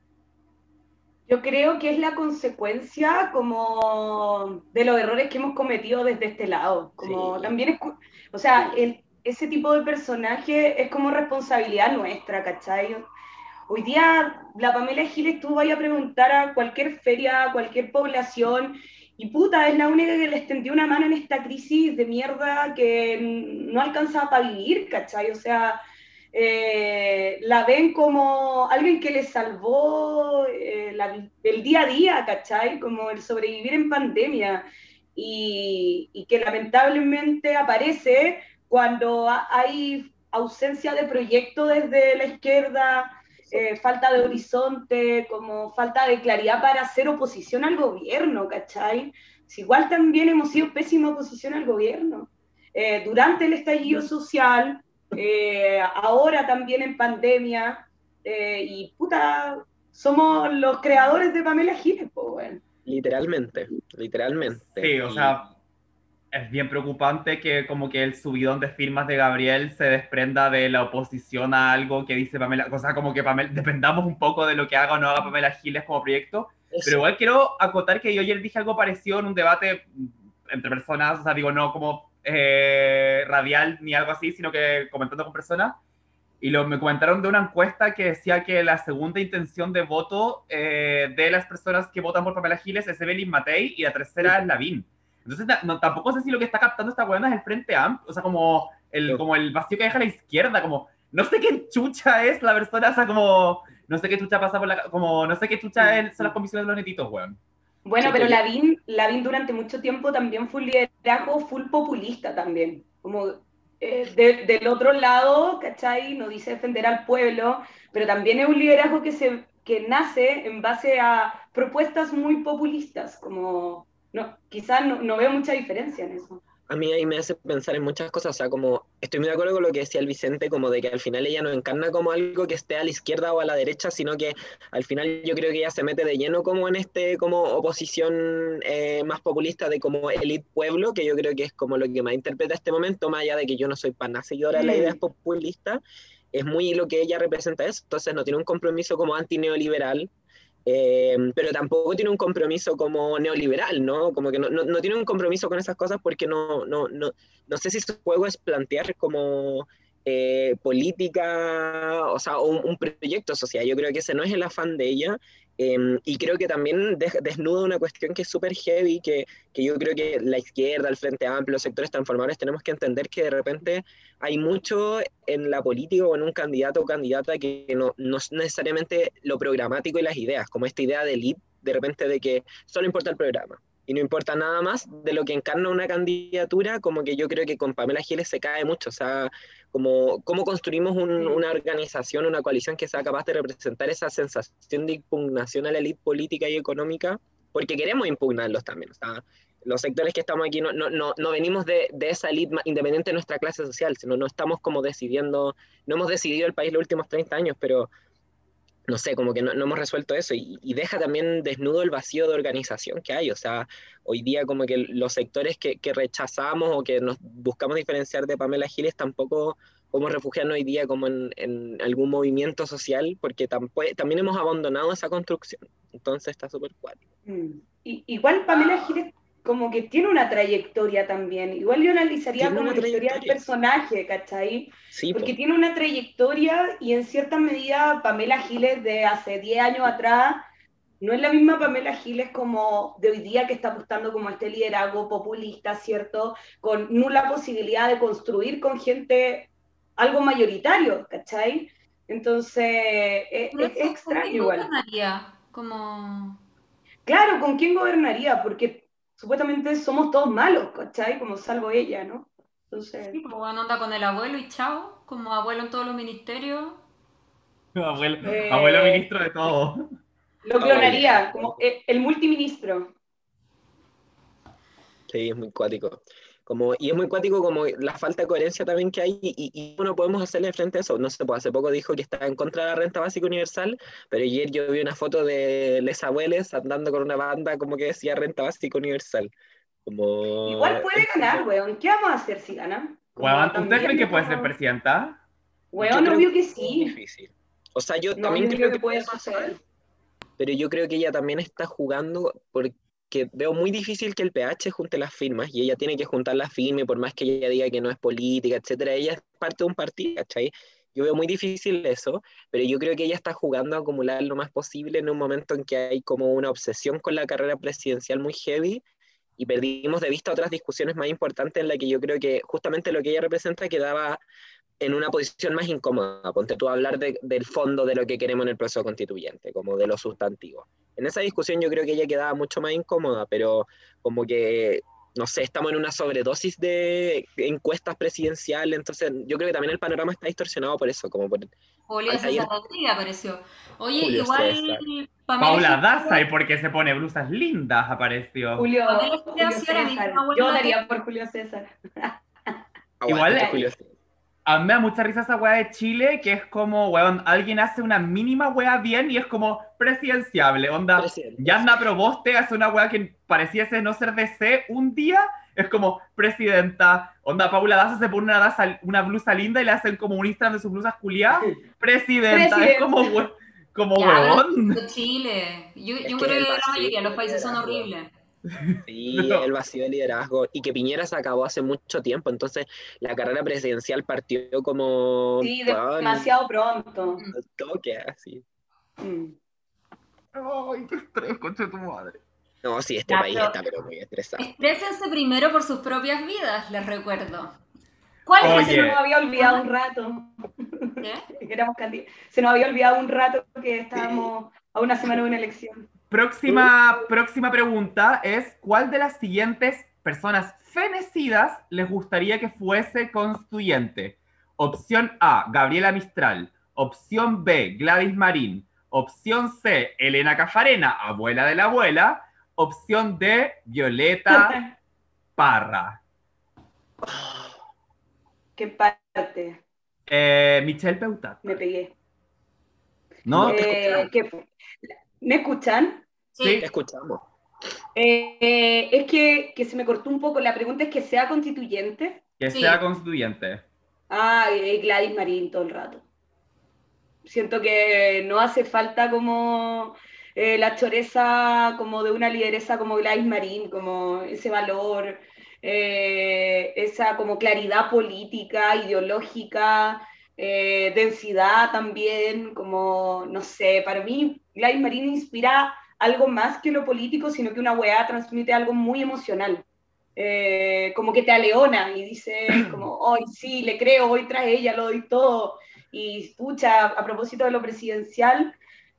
Yo creo que es la consecuencia como de los errores que hemos cometido desde este lado. Como Sí, también es, o sea, ese tipo de personaje es como responsabilidad nuestra, ¿cachai? Hoy día la Pamela Giles, tú vayas a preguntar a cualquier feria, a cualquier población, y puta, es la única que le extendió una mano en esta crisis de mierda que no alcanza para vivir, ¿cachai? O sea, la ven como alguien que les salvó el día a día, ¿cachai? Como el sobrevivir en pandemia, y que lamentablemente aparece cuando hay ausencia de proyecto desde la izquierda, falta de horizonte, como falta de claridad para hacer oposición al gobierno, ¿cachai? Si igual también hemos sido pésima oposición al gobierno. Durante el estallido social, ahora también en pandemia, y puta, somos los creadores de Pamela Giles, pues bueno. literalmente, literalmente. Sí, o sea, es bien preocupante que como que el subidón de firmas de Gabriel se desprenda de la oposición a algo que dice Pamela, o sea, como que dependamos un poco de lo que haga o no haga Pamela Giles como proyecto, pero Eso. igual quiero acotar que yo ayer dije algo parecido en un debate entre personas, o sea, digo, no como radial ni algo así, sino que comentando con personas, y me comentaron de una encuesta que decía que la segunda intención de voto de las personas que votan por Pamela Giles es Evelyn Matei y la tercera es Lavín. Entonces, tampoco sé si lo que está captando esta buena es el Frente Amplio, o sea, como el vacío que deja la izquierda, como, no sé qué chucha es la persona, o sea, como, no sé qué chucha pasa por como, no sé qué chucha son las comisiones de los netitos, weón. Bueno, Sí, pero pues yo, Lavín durante mucho tiempo también fue un liderazgo full populista también. Como del otro lado, ¿cachai? No dice defender al pueblo, pero también es un liderazgo que nace en base a propuestas muy populistas. Como, no, quizás no veo mucha diferencia en eso. a mí ahí me hace pensar en muchas cosas, o sea, como estoy muy de acuerdo con lo que decía el Vicente, como de que al final ella no encarna como algo que esté a la izquierda o a la derecha, sino que al final yo creo que ella se mete de lleno como en como oposición más populista de como elite pueblo, que yo creo que es como lo que más interpreta este momento, más allá de que yo no soy para nada seguidora de las ideas Mm. populistas, es muy lo que ella representa eso, entonces no tiene un compromiso como antineoliberal, pero tampoco tiene un compromiso como neoliberal, ¿no? Como que no tiene un compromiso con esas cosas porque no sé si su juego es plantear como política, o sea, un proyecto social. Yo creo que ese no es el afán de ella. Y creo que también desnuda una cuestión que es súper heavy, que yo creo que la izquierda, el Frente Amplio, los sectores transformadores, tenemos que entender que de repente hay mucho en la política o en un candidato o candidata que no es necesariamente lo programático y las ideas, como esta idea de elite, de repente de que solo importa el programa. y no importa nada más de lo que encarna una candidatura, como que yo creo que con Pamela Giles se cae mucho, o sea, como cómo construimos una organización, una coalición que sea capaz de representar esa sensación de impugnación a la élite política y económica, porque queremos impugnarlos también, o sea, los sectores que estamos aquí no venimos de esa élite independiente de nuestra clase social, sino no estamos como decidiendo, no hemos decidido el país los últimos 30 años, pero no sé, como que no hemos resuelto eso y deja también desnudo el vacío de organización que hay. O sea, hoy día como que los sectores que rechazamos o que nos buscamos diferenciar de Pamela Giles tampoco podemos refugiarnos hoy día como en algún movimiento social porque también hemos abandonado esa construcción. Entonces está súper cuático. Igual Pamela Giles como que tiene una trayectoria también. Igual yo analizaría Tiene como una la historia del trayectoria. personaje, ¿cachai? Sí, Porque po. tiene una trayectoria y en cierta medida Pamela Giles de hace 10 años atrás no es la misma Pamela Giles como de hoy día que está apostando como a este liderazgo populista, ¿cierto? Con nula posibilidad de construir con gente algo mayoritario, ¿cachai? Entonces, Pero es eso, ¿con extraño quién igual. gobernaría? Como... Claro, ¿con quién gobernaría? Porque supuestamente somos todos malos, ¿cachai? Como salvo ella, ¿no? Entonces, Sí, pues bueno, anda con el abuelo y chao, como abuelo en todos los ministerios. Abuelo eh, ministro de todo. lo Abuela. clonaría, como el multiministro. Sí, es muy cuático. Y es muy cuático como la falta de coherencia también que hay y no podemos hacerle frente a eso. No sé, pues hace poco dijo que estaba en contra de la renta básica universal, pero ayer yo vi una foto de les abuelos andando con una banda como que decía renta básica universal. Igual Como, puede ganar, weón. ¿Qué vamos a hacer si gana? Como Weón, ¿usted cree también que es puede ser como, presidenta? yo weón, creo que obvio que es muy sí. difícil. O sea, yo No, también yo creo creo que que puede puede pasar, suceder. pero yo creo que ella también está jugando porque veo muy difícil que el PH junte las firmas y ella tiene que juntar las firmas y por más que ella diga que no es política, etcétera, ella es parte de un partido, ¿cachai? Yo veo muy difícil eso, pero yo creo que ella está jugando a acumular lo más posible en un momento en que hay como una obsesión con la carrera presidencial muy heavy y perdimos de vista otras discusiones más importantes en las que yo creo que justamente lo que ella representa quedaba en una posición más incómoda, ponte tú a hablar del fondo de lo que queremos en el proceso constituyente, como de los sustantivos. En esa discusión yo creo que ella quedaba mucho más incómoda, pero como que, no sé, estamos en una sobredosis de encuestas presidenciales, entonces yo creo que también el panorama está distorsionado por eso, como por... Julio César Ayer Rodríguez apareció. Oye, Julio igual César. Pamela Paula Giles, Daza, y porque se pone blusas lindas, apareció. Julio, Pamela Giles Julio hacía la César. misma Yo hueá que... votaría por Julio César. Igual, Aguante, Julio César. a mí me da mucha risa esa weá de Chile, que es como, weón, alguien hace una mínima weá bien y es como presidenciable. Onda, Presidente, sí. Yanda Proboste hace una weá que pareciese no ser DC un día, es como presidenta. Onda, Paula Daza se pone una blusa linda y le hacen como un Instagram de sus blusas culiadas, presidenta. Es como, Presidente. como Ya, pero weón. de Chile. Es Yo que creo el que la vacío mayoría de los de países son liderazgo. horribles. Sí, Pero, el vacío de liderazgo y que Piñera se acabó hace mucho tiempo, entonces la carrera presidencial partió como Sí, bueno, demasiado pronto. al toque así. Mm. ay, qué estrés, concha de tu madre. No, sí, este Ya, país pero está pero muy estresado. estrésense primero por sus propias vidas, les recuerdo. ¿Cuál Oye, es se nos Oye, había olvidado un rato. ¿Qué? Que éramos se nos había olvidado un rato que estábamos a una semana de una elección. próxima pregunta es, ¿cuál de las siguientes personas fenecidas les gustaría que fuese constituyente? Opción A, Gabriela Mistral. Opción B, Gladys Marín. Opción C, Elena Cafarena, abuela de la abuela. Opción D, Violeta Parra. ¿Qué parte? Michelle Peutat. Me pegué. ¿No? te escuchamos, ¿Qué fue? ¿Me escuchan? Sí. te escuchamos. Es que se me cortó un poco. La pregunta es que sea constituyente. Que Sí. sea constituyente. Ah, Gladys Marín todo el rato. Siento que no hace falta como la choreza como de una lideresa como Gladys Marín, como ese valor, esa como claridad política, ideológica, densidad también, como, no sé, para mí Gladys Marín inspira algo más que lo político, sino que una weá transmite algo muy emocional. Como que te aleona y dices como, hoy sí, le creo, voy tras ella, lo doy todo. Y pucha, a propósito de lo presidencial,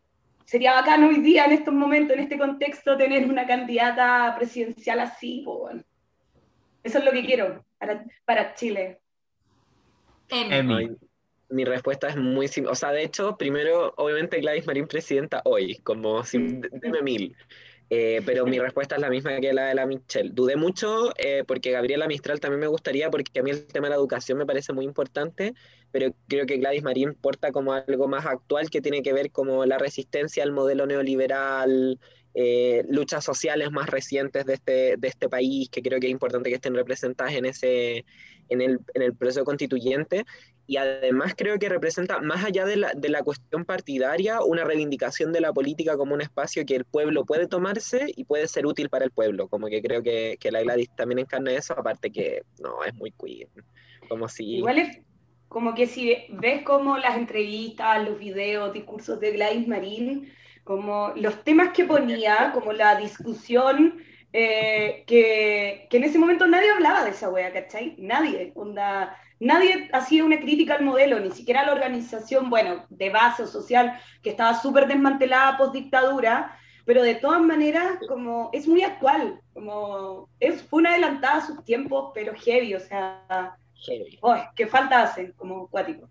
sería bacán hoy día, en estos momentos, en este contexto, tener una candidata presidencial así, pues bueno. Eso es lo que quiero para Chile. Emi. Ay, mi respuesta es muy simple. O sea, de hecho, primero, obviamente Gladys Marín presidenta hoy, como deme mil. Pero mi respuesta es la misma que la de la Michelle. Dudé mucho porque Gabriela Mistral también me gustaría, porque a mí el tema de la educación me parece muy importante, pero creo que Gladys Marín porta como algo más actual que tiene que ver como la resistencia al modelo neoliberal, luchas sociales más recientes de este país, que creo que es importante que estén representadas en el proceso constituyente. Y además creo que representa, más allá de la cuestión partidaria, una reivindicación de la política como un espacio que el pueblo puede tomarse y puede ser útil para el pueblo. Como que creo que la Gladys también encarna eso, aparte que no, es muy queer. Como si... Igual es como que si ves como las entrevistas, los videos, discursos de Gladys Marín, como los temas que ponía, como la discusión, que en ese momento nadie hablaba de esa wea, ¿cachai? Nadie, onda, nadie hacía una crítica al modelo, ni siquiera la organización, bueno, de base o social, que estaba súper desmantelada post dictadura, pero de todas maneras, como es muy actual, como fue una adelantada a sus tiempos, pero heavy, o sea, Heavy. oh, qué falta hacen como cuático.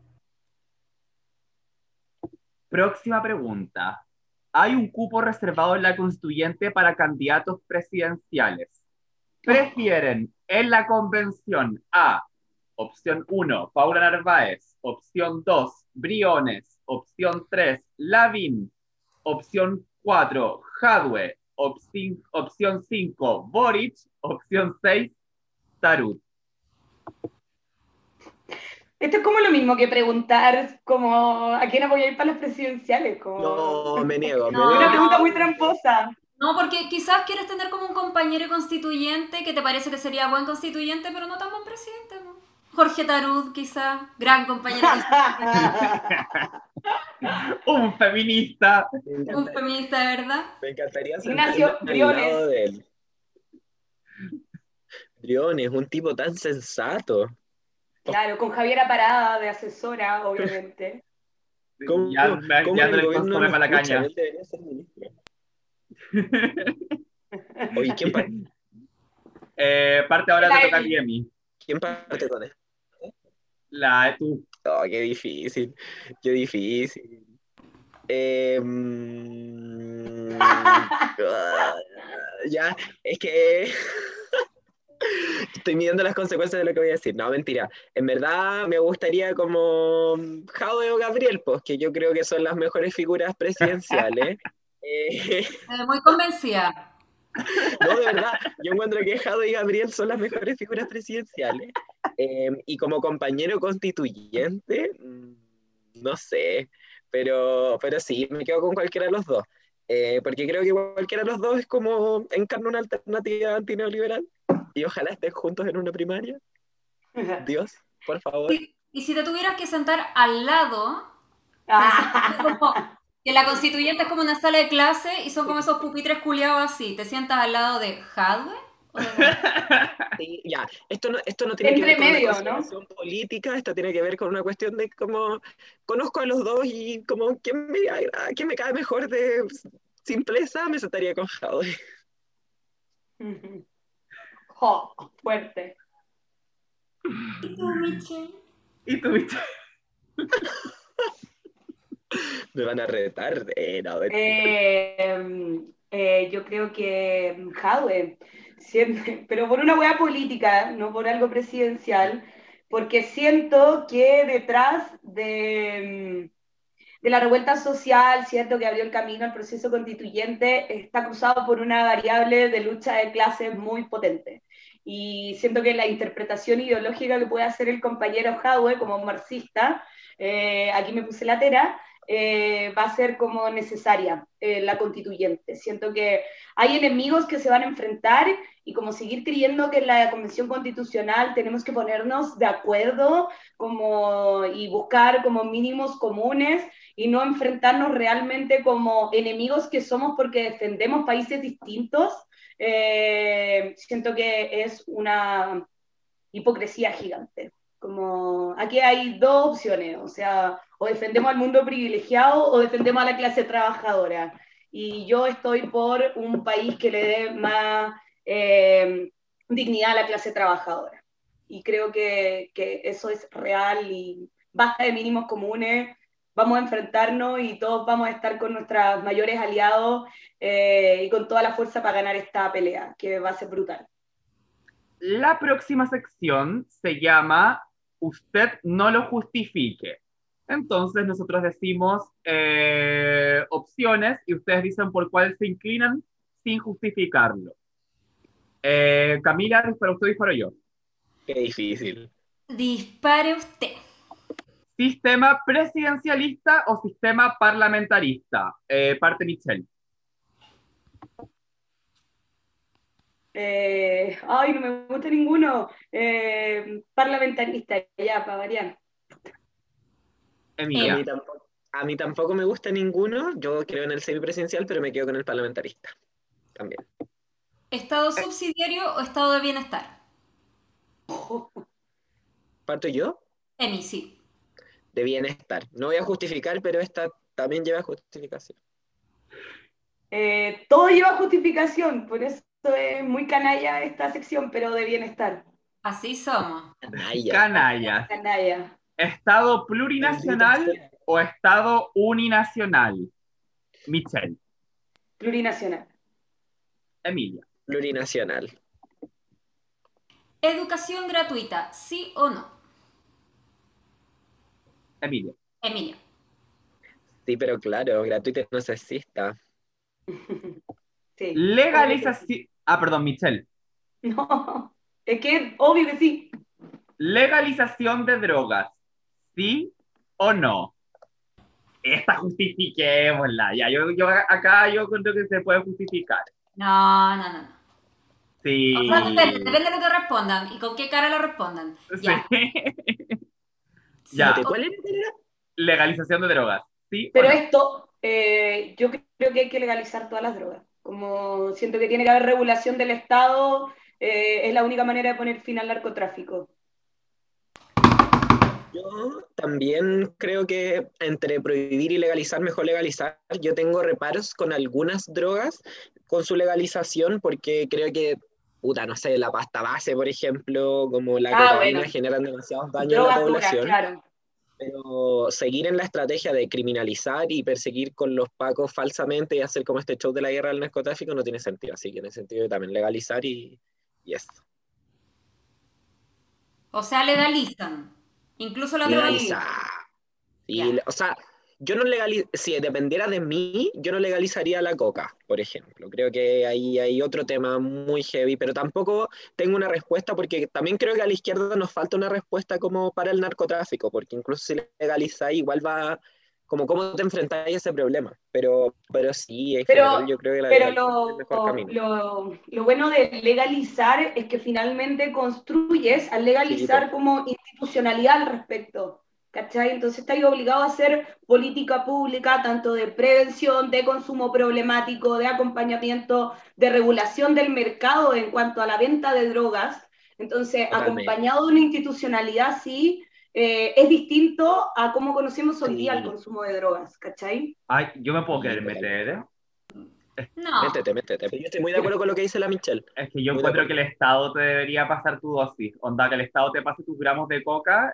Próxima pregunta. Hay un cupo reservado en la constituyente para candidatos presidenciales. ¿Prefieren en la convención A, opción 1, Paula Narváez, opción 2, Briones, opción 3, Lavín, opción 4, Jadwe, opción 5, Boric, opción 6, Tarut? Esto es como lo mismo que preguntar como a quién apoyar para las presidenciales, como No, me niego, me No. una niego. pregunta muy tramposa. No, porque quizás quieres tener como un compañero constituyente que te parece que sería buen constituyente, pero no tan buen presidente, ¿no? Jorge Tarud, quizás, gran compañero constituyente, Un feminista. un feminista de verdad. Me encantaría Ignacio sentarme al Briones. lado de él. Briones, un tipo tan sensato. Claro, con Javiera Parada de asesora, obviamente. ¿Cómo, Ya, cómo ya en no el le gobierno consume no para la escuchan? caña. Él debería ser ministro. Oye, Parte ahora La te toca a Emi. ti, Emi. quién parte con él? La de tú. Oh, qué difícil, qué difícil. Ya, es que estoy midiendo las consecuencias de lo que voy a decir. No, mentira. En verdad me gustaría como Jadwe o Gabriel, pues, que yo creo que son las mejores figuras presidenciales. Eh, Muy convencida. no, de verdad, yo encuentro que Jadwe y Gabriel son las mejores figuras presidenciales. Y como compañero constituyente, no sé, pero sí, me quedo con cualquiera de los dos. Porque creo que cualquiera de los dos es como encarna una alternativa antineoliberal y ojalá estén juntos en una primaria. Dios, por favor. Y si te tuvieras que sentar al lado, pensando como que la constituyente es como una sala de clase y son como esos pupitres culiados así, ¿te sientas al lado de Jadwe o de Gabriel? Sí, ya, esto no tiene que Entre ver con una medio, ¿no? consideración política, esto tiene que ver con una cuestión de cómo conozco a los dos y como quién me cae mejor de simpleza, me sentaría con Jadwe. Jo, fuerte. ¿Y tú, Michelle? Y tú, Michelle. Me van a retar. No, mentira. Yo creo que Jadwe, pero por una hueá política, no por algo presidencial, porque siento que detrás de la revuelta social, cierto, que abrió el camino al proceso constituyente, está cruzado por una variable de lucha de clases muy potente. Y siento que la interpretación ideológica que puede hacer el compañero Jadwe como marxista, aquí me puse la tera, va a ser como necesaria la constituyente. Siento que hay enemigos que se van a enfrentar y como seguir creyendo que en la Convención Constitucional tenemos que ponernos de acuerdo y buscar como mínimos comunes y no enfrentarnos realmente como enemigos que somos porque defendemos países distintos. Siento que es una hipocresía gigante. Como aquí hay dos opciones, o sea, O defendemos al mundo privilegiado o defendemos a la clase trabajadora. Y yo estoy por un país que le dé más dignidad a la clase trabajadora. Y creo que eso es real y basta de mínimos comunes, vamos a enfrentarnos y todos vamos a estar con nuestros mayores aliados y con toda la fuerza para ganar esta pelea, que va a ser brutal. La próxima sección se llama Usted no lo justifique. Entonces nosotros decimos opciones y ustedes dicen por cuál se inclinan sin justificarlo. Camila, ¿dispara usted o disparo yo? Qué difícil. Dispare usted. ¿Sistema presidencialista o sistema parlamentarista? Parte Michelle. Ay, no me gusta ninguno. Parlamentarista, ya, para variar. Emilia. A mí tampoco me gusta ninguno. Yo creo en el semipresidencial, pero me quedo con el parlamentarista. También. ¿Estado subsidiario o estado de bienestar? ¿Parto yo? Emi, sí. De bienestar. No voy a justificar, pero esta también lleva justificación. Todo lleva justificación, por eso es muy canalla esta sección, pero de bienestar. Así somos. Canalla. Canallas. Canalla. ¿Estado plurinacional o estado uninacional? Michelle. Plurinacional. Emilia. Plurinacional. ¿Educación gratuita, sí o no? Emilia. Emilia. Sí, pero claro, gratuito no se exista. Sí. Legalización. Ah, perdón, Michelle. No, es que es obvio que sí. Legalización de drogas, ¿sí o no? Esta justifiquémosla. Ya, acá yo creo que se puede justificar. No. Sí. O sea, depende de lo que respondan y con qué cara lo respondan. Ya. Sí. Sí, Ya. ¿Cuál era? Legalización de drogas, ¿sí o Pero no? esto, yo creo que hay que legalizar todas las drogas. Como siento que tiene que haber regulación del Estado, es la única manera de poner fin al narcotráfico. Yo también creo que entre prohibir y legalizar, mejor legalizar. Yo tengo reparos con algunas drogas con su legalización porque creo que, no sé, la pasta base, por ejemplo, como la cocaína, bueno. generan demasiados daños a la Drogas duras, población. claro. Pero seguir en la estrategia de criminalizar y perseguir con los pacos falsamente y hacer como este show de la guerra del narcotráfico no tiene sentido. Así que en ese sentido también legalizar y eso. O sea, legalizan. Incluso la droga. Legalizar. Sí, Ya. o sea, yo no si dependiera de mí, yo no legalizaría la coca, por ejemplo. Creo que ahí hay otro tema muy heavy, pero tampoco tengo una respuesta porque también creo que a la izquierda nos falta una respuesta como para el narcotráfico, porque incluso si legalizáis, igual va como cómo te enfrentáis a ese problema. Pero sí, en general yo creo que la legalización es el mejor camino. Lo bueno de legalizar es que finalmente construyes al legalizar Sí, como institucionalidad al respecto. ¿Cachai? Entonces estás obligado a hacer política pública, tanto de prevención, de consumo problemático, de acompañamiento, de regulación del mercado en cuanto a la venta de drogas. Entonces, totalmente. acompañado de una institucionalidad, sí, es distinto a cómo conocemos hoy día el Sí. consumo de drogas, ¿cachai? Ay, yo me puedo Sí, querer totalmente. meter. No. Métete. Yo estoy muy de acuerdo con lo que dice la Michelle. Es que yo Muy de encuentro que acuerdo. el Estado te debería pasar tu dosis. Onda, que el Estado te pase tus gramos de coca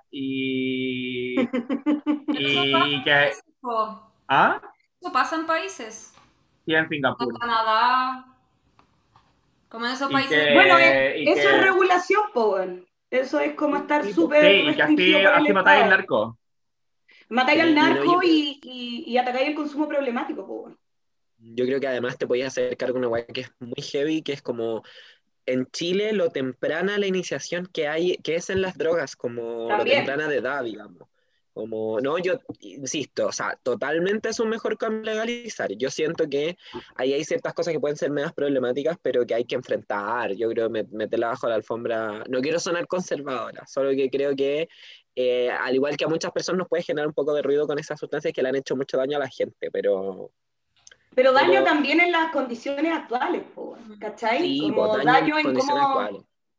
y Pero eso pasa en que... países, po. ¿Ah? Eso pasa en países. Sí, en En Singapur. Canadá. Como en esos Y países. Bueno, y eso es que... regulación, Power. Eso es como estar Sí, súper Sí, y que restringido por el así matáis el Estado. narco. Matáis al Sí, no, narco y atacáis el consumo problemático, Power. yo creo que además te podías hacer cargo de una weá que es muy heavy, que es como en Chile lo temprana la iniciación que hay, que es en las drogas, como lo También. temprana de edad, digamos. Como, no, yo insisto, o sea, totalmente es un mejor cambio legalizar. Yo siento que ahí hay ciertas cosas que pueden ser medias problemáticas, pero que hay que enfrentar. Yo creo que meterla bajo la alfombra. No quiero sonar conservadora, solo que creo que, al igual que a muchas personas, nos puede generar un poco de ruido con esas sustancias que le han hecho mucho daño a la gente, pero Pero daño también en las condiciones actuales, Power. ¿Cachai? sí, Como pues daño en daño en condiciones cómo... actuales.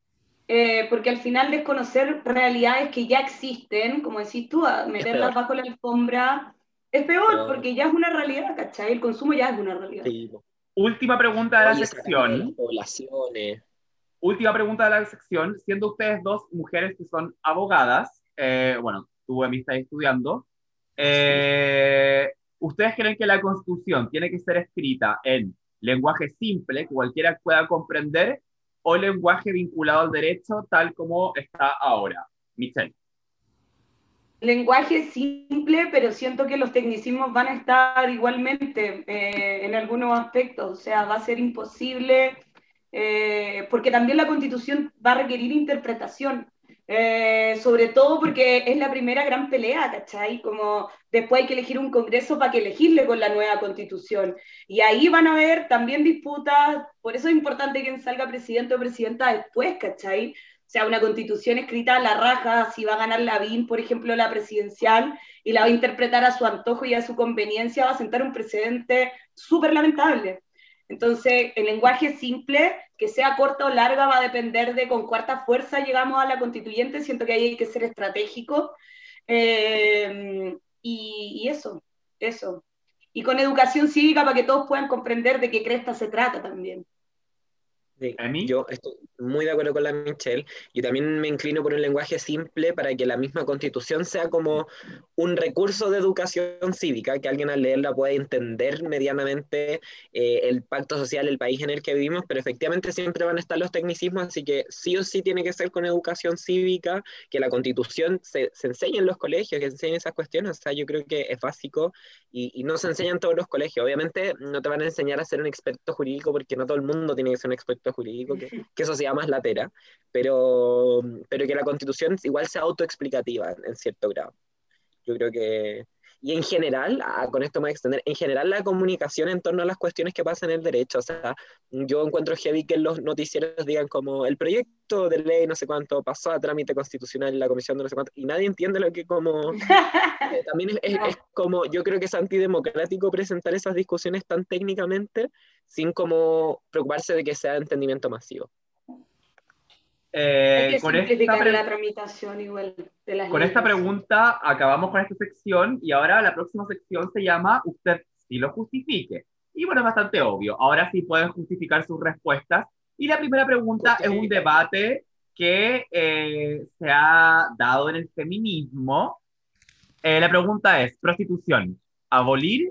porque al final desconocer realidades que ya existen, como decís tú, a Es meterlas peor. bajo la alfombra, es peor Peor. porque ya es una realidad, ¿cachai? El consumo ya es una realidad. Sí, po. Última pregunta de No, la y esa cambia de las sección. poblaciones. Última pregunta de la sección. Siendo ustedes dos mujeres que son abogadas, bueno, tú me estás estudiando, Sí. ¿ustedes creen que la Constitución tiene que ser escrita en lenguaje simple, que cualquiera pueda comprender, o lenguaje vinculado al derecho, tal como está ahora? Michelle. Lenguaje simple, pero siento que los tecnicismos van a estar igualmente en algunos aspectos, o sea, va a ser imposible, porque también la Constitución va a requerir interpretación, sobre todo porque es la primera gran pelea, ¿cachai? Como después hay que elegir un Congreso para que elegirle con la nueva Constitución, y ahí van a haber también disputas, por eso es importante que salga presidente o presidenta después, ¿cachai? O sea, una constitución escrita a la raja, si va a ganar Lavín, por ejemplo, la presidencial, y la va a interpretar a su antojo y a su conveniencia, va a sentar un precedente súper lamentable. Entonces, el lenguaje simple, que sea corta o larga, va a depender de con cuánta fuerza llegamos a la constituyente. Siento que ahí hay que ser estratégico. Y eso. Y con educación cívica para que todos puedan comprender de qué cresta se trata también. Sí, ¿Emi? yo estoy muy de acuerdo con la Michelle. Yo también me inclino por un lenguaje simple para que la misma Constitución sea como un recurso de educación cívica, que alguien al leerla pueda entender medianamente el pacto social, el país en el que vivimos, pero efectivamente siempre van a estar los tecnicismos, así que sí o sí tiene que ser con educación cívica, que la Constitución se enseñe en los colegios, que se enseñen esas cuestiones. O sea, yo creo que es básico y no se enseña en todos los colegios. Obviamente no te van a enseñar a ser un experto jurídico porque no todo el mundo tiene que ser un experto jurídico, que eso se llama más latera, pero que la Constitución igual sea autoexplicativa en cierto grado. Yo creo que... Y en general, con esto me voy a extender, en general la comunicación en torno a las cuestiones que pasan en el derecho, o sea, yo encuentro heavy que en los noticieros digan como el proyecto de ley no sé cuánto pasó a trámite constitucional en la comisión de no sé cuánto, y nadie entiende lo que como también es como, yo creo que es antidemocrático presentar esas discusiones tan técnicamente sin como preocuparse de que sea de entendimiento masivo. Hay que Con esta simplificar la tramitación igual de las Con esta leyes. pregunta acabamos con esta sección y ahora la próxima sección se llama Usted sí lo justifique. Y bueno, es bastante obvio. Ahora sí pueden justificar sus respuestas. Y la primera pregunta es un Justifica. debate que se ha dado en el feminismo. La pregunta es, ¿prostitución abolir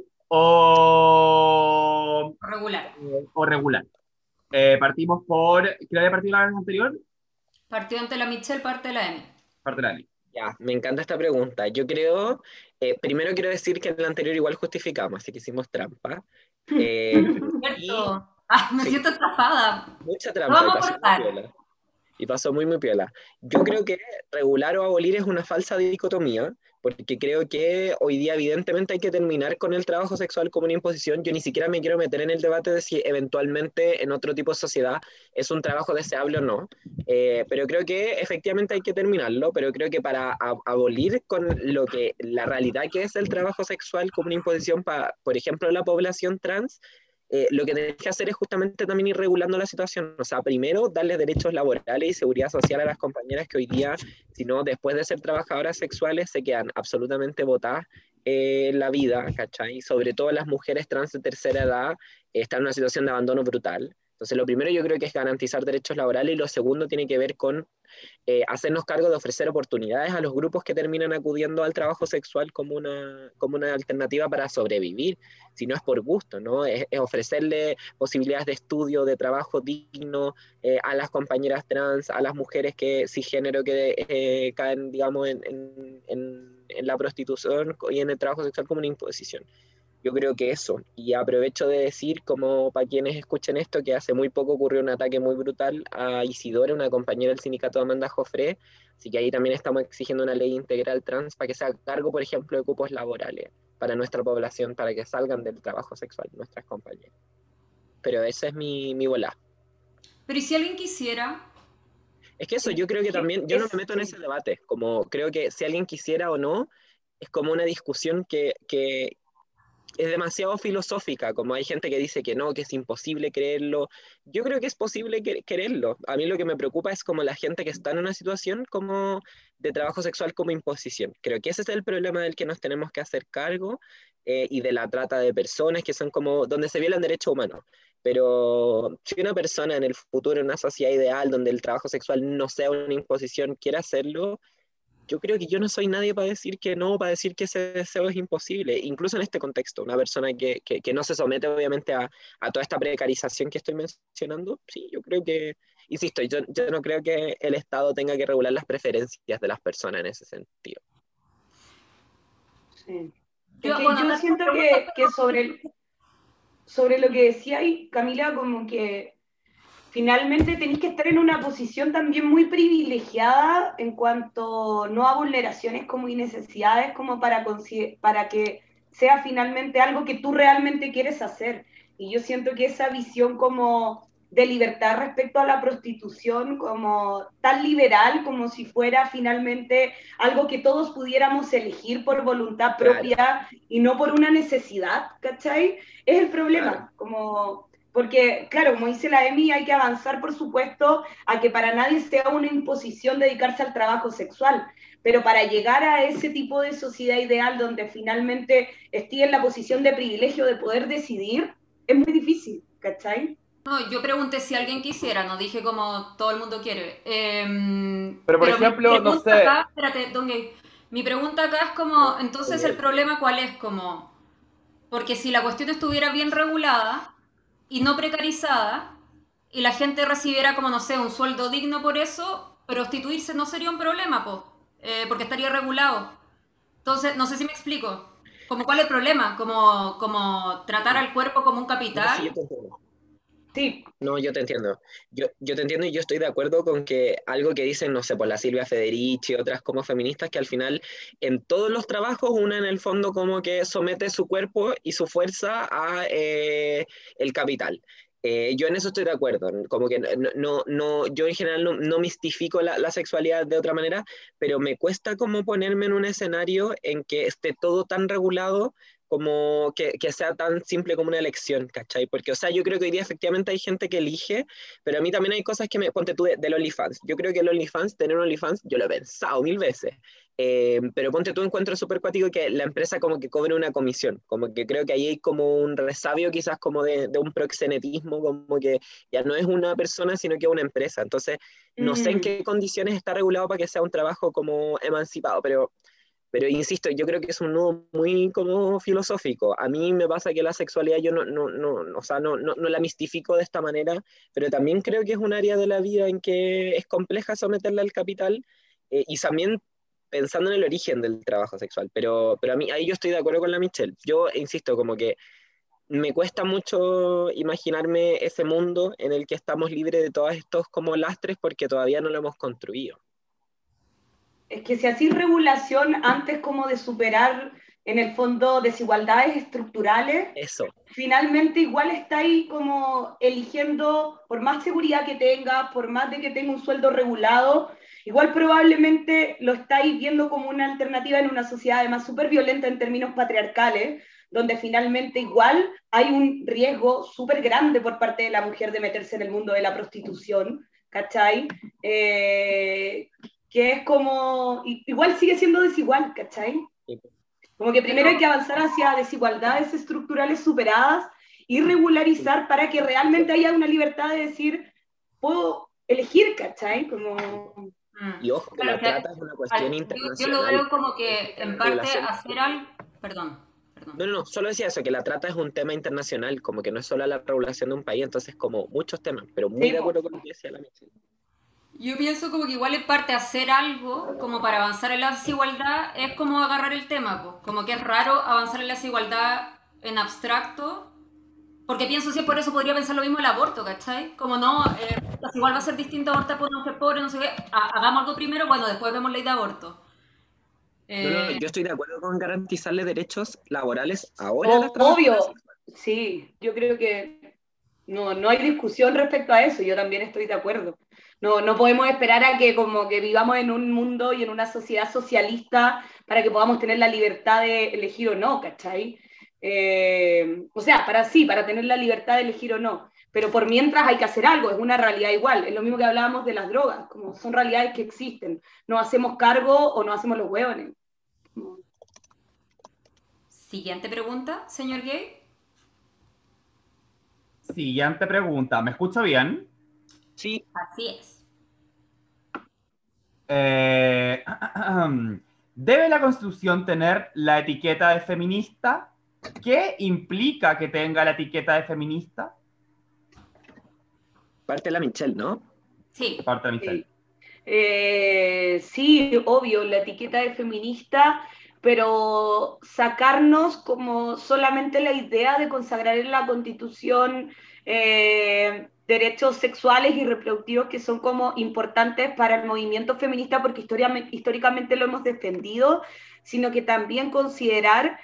Regular. o regular? Partimos por, ¿quién había partido la vez anterior? Partió ante la Michelle, parte de la Emi. Parte de la Ani. Ya, me encanta esta pregunta. Yo creo, primero quiero decir que en el anterior igual justificamos, así que hicimos trampa. Y ¿Cierto? Ah, me sí, siento estafada. mucha Lo trampa y vamos a pasó muy cortar. piola. Y pasó muy, muy piola. Yo creo que regular o abolir es una falsa dicotomía, porque creo que hoy día evidentemente hay que terminar con el trabajo sexual como una imposición. Yo ni siquiera me quiero meter en el debate de si eventualmente en otro tipo de sociedad es un trabajo deseable o no. Pero creo que efectivamente hay que terminarlo, pero creo que para abolir con lo que la realidad que es el trabajo sexual como una imposición para, por ejemplo, la población trans, lo que tenés que hacer es justamente también ir regulando la situación. O sea, primero darles derechos laborales y seguridad social a las compañeras que hoy día, si no, después de ser trabajadoras sexuales, se quedan absolutamente botadas en la vida, ¿cachai? Sobre todo las mujeres trans de tercera edad están en una situación de abandono brutal. Entonces, lo primero yo creo que es garantizar derechos laborales y lo segundo tiene que ver con hacernos cargo de ofrecer oportunidades a los grupos que terminan acudiendo al trabajo sexual como una alternativa para sobrevivir, si no es por gusto, ¿no? Es ofrecerle posibilidades de estudio, de trabajo digno a las compañeras trans, a las mujeres que cisgénero que caen, digamos, en la prostitución y en el trabajo sexual como una imposición. Yo creo que eso, y aprovecho de decir, como para quienes escuchen esto, que hace muy poco ocurrió un ataque muy brutal a Isidora, una compañera del sindicato de Amanda Jofré, así que ahí también estamos exigiendo una ley integral trans para que se haga cargo, por ejemplo, de cupos laborales para nuestra población, para que salgan del trabajo sexual nuestras compañeras. Pero esa es mi volá. Pero ¿y si alguien quisiera? Es que eso, yo creo que también, yo no me meto en ese debate, como creo que si alguien quisiera o no, es como una discusión es demasiado filosófica, como hay gente que dice que no, que es imposible creerlo. Yo creo que es posible quererlo. A mí lo que me preocupa es como la gente que está en una situación como de trabajo sexual como imposición. Creo que ese es el problema del que nos tenemos que hacer cargo, y de la trata de personas que son como donde se violan derechos humanos. Pero si una persona en el futuro, en una sociedad ideal donde el trabajo sexual no sea una imposición, quiere hacerlo, yo creo que yo no soy nadie para decir que no, para decir que ese deseo es imposible, incluso en este contexto. Una persona que no se somete obviamente a toda esta precarización que estoy mencionando, sí, yo creo que, insisto, yo no creo que el Estado tenga que regular las preferencias de las personas en ese sentido. Sí. Yo, Es que bueno, yo acá siento pregunta, que sobre lo que decía ahí, Camila, como que finalmente tenéis que estar en una posición también muy privilegiada en cuanto no a vulneraciones como y necesidades, como para que sea finalmente algo que tú realmente quieres hacer. Y yo siento que esa visión como de libertad respecto a la prostitución, como tan liberal como si fuera finalmente algo que todos pudiéramos elegir por voluntad Claro, propia y no por una necesidad, ¿cachai? Es el claro. problema, como porque, claro, como dice la Emi, hay que avanzar, por supuesto, a que para nadie sea una imposición dedicarse al trabajo sexual. Pero para llegar a ese tipo de sociedad ideal donde finalmente esté en la posición de privilegio de poder decidir, es muy difícil, ¿cachai? no, yo pregunté si alguien quisiera, no dije como todo el mundo quiere. Pero, por Pero mi ejemplo, no pregunta sé, acá, espérate, Don Gay, mi pregunta acá es como, No, entonces el ok. problema cuál es, como, porque si la cuestión estuviera bien regulada y no precarizada, y la gente recibiera como, no sé, un sueldo digno por eso, prostituirse no sería un problema, po, porque estaría regulado. Entonces, no sé si me explico. Como, ¿cuál es el problema? Como tratar al cuerpo como un No, sí, yo capital. te entiendo. Sí, No, yo te entiendo. Yo te entiendo y yo estoy de acuerdo con que algo que dicen, no sé, por la Silvia Federici y otras como feministas, que al final en todos los trabajos una en el fondo como que somete su cuerpo y su fuerza a el capital. Yo en eso estoy de acuerdo, como que yo en general no mistifico la sexualidad de otra manera, pero me cuesta como ponerme en un escenario en que esté todo tan regulado como que sea tan simple como una elección, ¿cachai? Porque, o sea, yo creo que hoy día efectivamente hay gente que elige, pero a mí también hay cosas que ponte tú del OnlyFans. Yo creo que el OnlyFans, tener un OnlyFans, yo lo he pensado mil veces. Pero ponte tú, encuentro súper cuático que la empresa como que cobre una comisión, como que creo que ahí hay como un resabio quizás como de un proxenetismo, como que ya no es una persona, sino que es una empresa. Entonces, no sé en mm, qué condiciones está regulado para que sea un trabajo como emancipado, pero insisto, yo creo que es un nudo muy como filosófico. A mí me pasa que la sexualidad yo o sea, no la mistifico de esta manera, pero también creo que es un área de la vida en que es compleja someterla al capital, y también pensando en el origen del trabajo sexual. Pero a mí, ahí yo estoy de acuerdo con la Michelle. Yo insisto, como que me cuesta mucho imaginarme ese mundo en el que estamos libres de todos estos como lastres porque todavía no lo hemos construido. es que si así regulación antes como de superar en el fondo desigualdades estructurales, Eso, finalmente igual está ahí como eligiendo, por más seguridad que tenga, por más de que tenga un sueldo regulado, igual probablemente lo estáis viendo como una alternativa en una sociedad además súper violenta en términos patriarcales, donde finalmente igual hay un riesgo súper grande por parte de la mujer de meterse en el mundo de la prostitución, ¿cachai? Que es como, igual sigue siendo desigual, ¿cachai? Como que primero hay que avanzar hacia desigualdades estructurales superadas y regularizar para que realmente haya una libertad de decir, puedo elegir, ¿cachai? Como... y ojo que Claro, la trata es una cuestión yo lo internacional. veo como El que sistema en de parte regulación. hacer algo, perdón, perdón. No, solo decía eso, que la trata es un tema internacional, como que no es solo la regulación de un país, entonces como muchos temas, pero muy Sí, de po. acuerdo con lo que decía la Michelle. Yo pienso como que igual en parte hacer algo como para avanzar en la desigualdad es como agarrar el tema, pues. Como que es raro avanzar en la desigualdad en abstracto, porque pienso si por eso podría pensar lo mismo el aborto, ¿cachai? Como no, pues igual va a ser distinto abortar por una mujer pobre, no sé qué, hagamos algo primero, bueno, después vemos ley de aborto. No, Eh, yo estoy de acuerdo con garantizarle derechos laborales ahora a las trabajadoras Obvio, sexuales. sí, yo creo que no hay discusión respecto a eso, yo también estoy de acuerdo. No podemos esperar a que como que vivamos en un mundo y en una sociedad socialista para que podamos tener la libertad de elegir o no, ¿cachai? O sea, para tener la libertad de elegir o no. Pero por mientras hay que hacer algo, es una realidad igual. Es lo mismo que hablábamos de las drogas, como son realidades que existen. No hacemos cargo o no hacemos los hueones. Siguiente pregunta, señor Gay. Siguiente pregunta. ¿Me escucho bien? Sí, Así es. ¿Debe la Constitución tener la etiqueta de feminista? ¿Qué implica que tenga la etiqueta de feminista? parte la Michelle, ¿no? Sí. Parte de Michelle. Sí, obvio, la etiqueta de feminista, pero sacarnos como solamente la idea de consagrar en la Constitución derechos sexuales y reproductivos que son como importantes para el movimiento feminista porque históricamente lo hemos defendido, sino que también considerar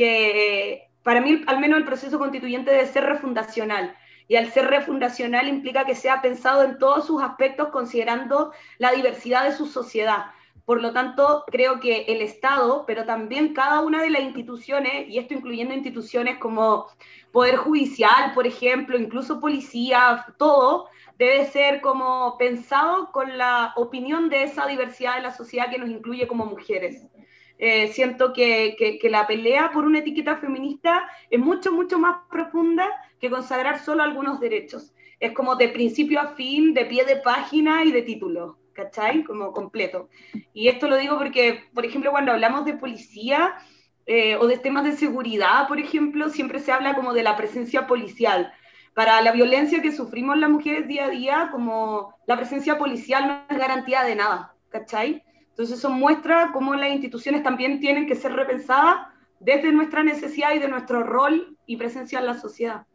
que para mí al menos el proceso constituyente debe ser refundacional. Y al ser refundacional implica que sea pensado en todos sus aspectos considerando la diversidad de su sociedad. Por lo tanto, creo que el Estado, pero también cada una de las instituciones, y esto incluyendo instituciones como Poder Judicial, por ejemplo, incluso policía, todo, debe ser como pensado con la opinión de esa diversidad de la sociedad que nos incluye como mujeres. Siento que la pelea por una etiqueta feminista es mucho, mucho más profunda que consagrar solo algunos derechos. Es como de principio a fin, de pie de página y de título, ¿cachai? Como completo. Y esto lo digo porque, por ejemplo, cuando hablamos de policía o de temas de seguridad, por ejemplo, siempre se habla como de la presencia policial. Para la violencia que sufrimos las mujeres día a día, como la presencia policial no es garantía de nada, ¿cachai? Entonces eso muestra cómo las instituciones también tienen que ser repensadas desde nuestra necesidad y de nuestro rol y presencia en la sociedad.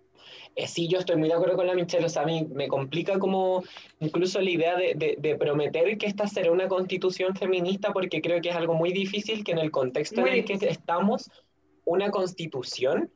Sí, yo estoy muy de acuerdo con la Michelle, o sea, a mí me complica como incluso la idea de prometer que esta será una constitución feminista porque creo que es algo muy difícil que en el contexto Muy en el que difícil. estamos, una constitución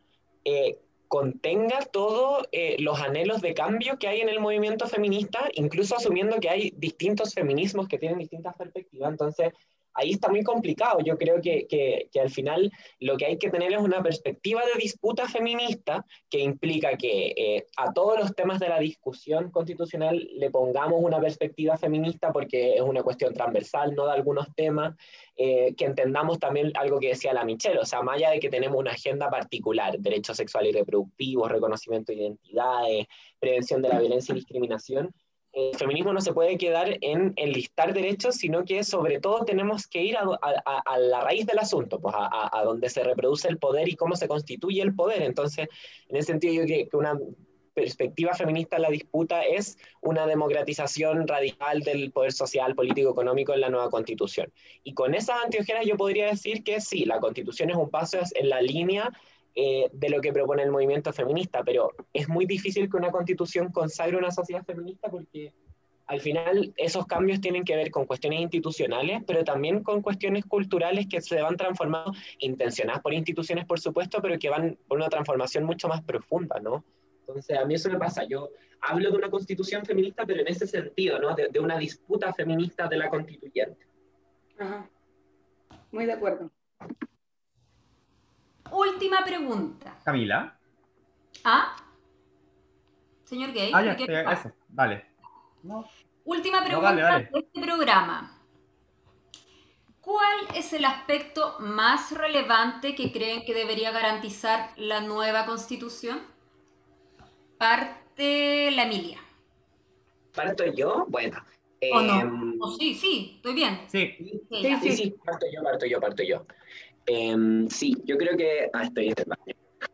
contenga todos los anhelos de cambio que hay en el movimiento feminista, incluso asumiendo que hay distintos feminismos que tienen distintas perspectivas. Entonces, ahí está muy complicado. Yo creo que al final lo que hay que tener es una perspectiva de disputa feminista que implica que a todos los temas de la discusión constitucional le pongamos una perspectiva feminista porque es una cuestión transversal, no de algunos temas, que entendamos también algo que decía la Michelle, o sea, más allá de que tenemos una agenda particular, derechos sexuales y reproductivos, reconocimiento de identidades, prevención de la violencia y discriminación, el feminismo no se puede quedar en enlistar derechos, sino que sobre todo tenemos que ir a la raíz del asunto, pues a donde se reproduce el poder y cómo se constituye el poder. Entonces, en ese sentido, yo creo que una perspectiva feminista en la disputa es una democratización radical del poder social, político, económico en la nueva Constitución. Y con esas anteojeras yo podría decir que sí, la Constitución es un paso en la línea de lo que propone el movimiento feminista, pero es muy difícil que una constitución consagre una sociedad feminista porque al final esos cambios tienen que ver con cuestiones institucionales, pero también con cuestiones culturales que se van transformando, intencionadas por instituciones, por supuesto, pero que van por una transformación mucho más profunda, ¿no? Entonces, a mí eso me pasa. Yo hablo de una constitución feminista, pero en ese sentido, ¿no? De una disputa feminista de la constituyente. Ajá. Muy de acuerdo. Última pregunta. Camila. ¿Ah? Señor Gay, Ah, ¿me ya, quiere hablar? eso, dale. No, Última no, pregunta dale. de este programa. ¿Cuál es el aspecto más relevante que creen que debería garantizar la nueva Constitución? Parte la Emilia. ¿Parto yo? Bueno. ¿O no? ¿O sí? Sí, estoy bien. Sí, Sí, Sí, ya. Sí, parto yo. Sí, yo creo que... estoy en el baño.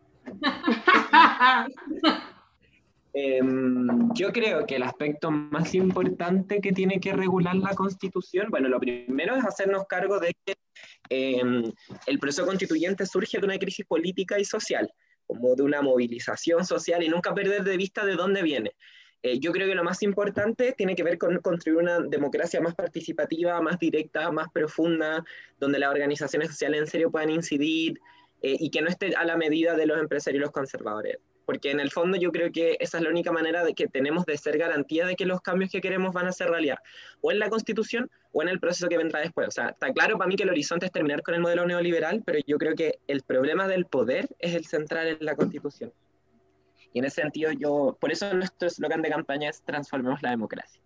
Yo creo que el aspecto más importante que tiene que regular la Constitución, bueno, lo primero es hacernos cargo de que el proceso constituyente surge de una crisis política y social, como de una movilización social y nunca perder de vista de dónde viene. Yo creo que lo más importante tiene que ver con construir una democracia más participativa, más directa, más profunda, donde las organizaciones sociales en serio puedan incidir y que no esté a la medida de los empresarios y los conservadores. porque en el fondo yo creo que esa es la única manera de que tenemos de ser garantía de que los cambios que queremos van a ser realidad, o en la Constitución o en el proceso que vendrá después. O sea, está claro para mí que el horizonte es terminar con el modelo neoliberal, pero yo creo que el problema del poder es el central en la Constitución. Y en ese sentido por eso nuestro eslogan de campaña es transformemos la democracia.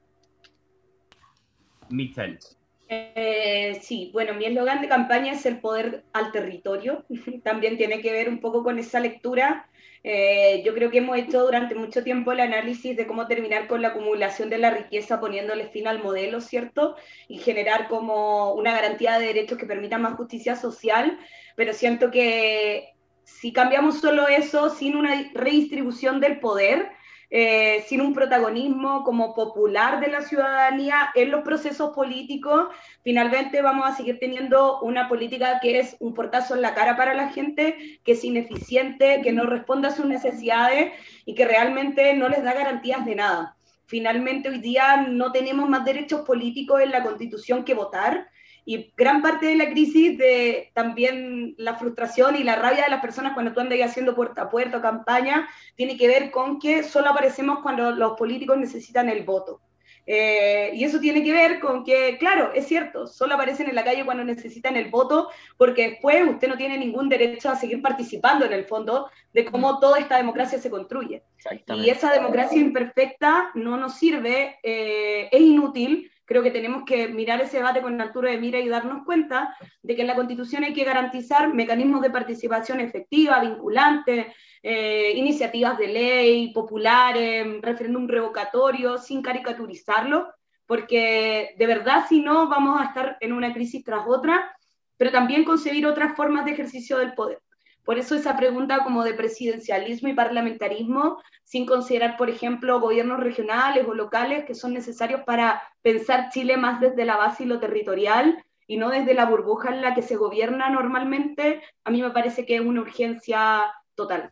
Michelle. Sí, bueno, mi eslogan de campaña es el poder al territorio. También tiene que ver un poco con esa lectura. Yo creo que hemos hecho durante mucho tiempo el análisis de cómo terminar con la acumulación de la riqueza poniéndole fin al modelo, ¿cierto? Y generar como una garantía de derechos que permita más justicia social, pero siento que si cambiamos solo eso, sin una redistribución del poder, sin un protagonismo como popular de la ciudadanía en los procesos políticos, finalmente vamos a seguir teniendo una política que es un portazo en la cara para la gente, que es ineficiente, que no responde a sus necesidades y que realmente no les da garantías de nada. Finalmente hoy día no tenemos más derechos políticos en la Constitución que votar, y gran parte de la crisis, de también la frustración y la rabia de las personas cuando tú andas haciendo puerta a puerta o campaña, tiene que ver con que solo aparecemos cuando los políticos necesitan el voto. Y eso tiene que ver con que, claro, es cierto, solo aparecen en la calle cuando necesitan el voto, porque después usted no tiene ningún derecho a seguir participando en el fondo de cómo toda esta democracia se construye. Y esa democracia imperfecta no nos sirve, es inútil. Creo que tenemos que mirar ese debate con altura de mira y darnos cuenta de que en la Constitución hay que garantizar mecanismos de participación efectiva, vinculantes, iniciativas de ley, populares, referéndum revocatorio, sin caricaturizarlo, porque de verdad si no vamos a estar en una crisis tras otra, pero también concebir otras formas de ejercicio del poder. Por eso esa pregunta como de presidencialismo y parlamentarismo, sin considerar, por ejemplo, gobiernos regionales o locales que son necesarios para pensar Chile más desde la base y lo territorial y no desde la burbuja en la que se gobierna normalmente, a mí me parece que es una urgencia total.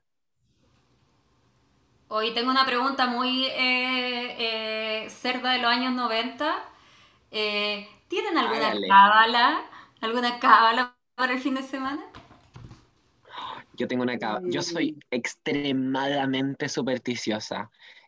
Hoy tengo una pregunta muy cerda de los años 90. ¿Tienen Hágale. alguna cábala para el fin de semana? Yo tengo yo soy extremadamente supersticiosa.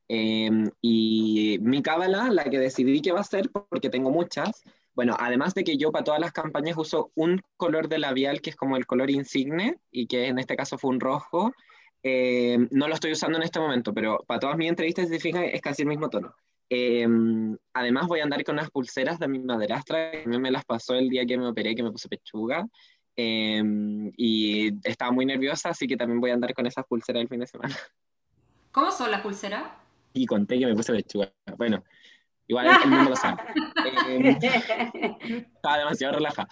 Y mi cábala, la que decidí que va a ser, porque tengo muchas, bueno, además de que yo para todas las campañas uso un color de labial que es como el color insigne, y que en este caso fue un rojo, no lo estoy usando en este momento, pero para todas mis entrevistas, si se fijan, es casi el mismo tono. Además voy a andar con unas pulseras de mi madrastra, que a mí me las pasó el día que me operé, que me puse pechuga. Y estaba muy nerviosa, así que también voy a andar con esas pulseras el fin de semana. ¿Cómo son las pulseras? Y conté que me puse pechuga. Bueno, igual el mundo lo sabe. Estaba demasiado relajada.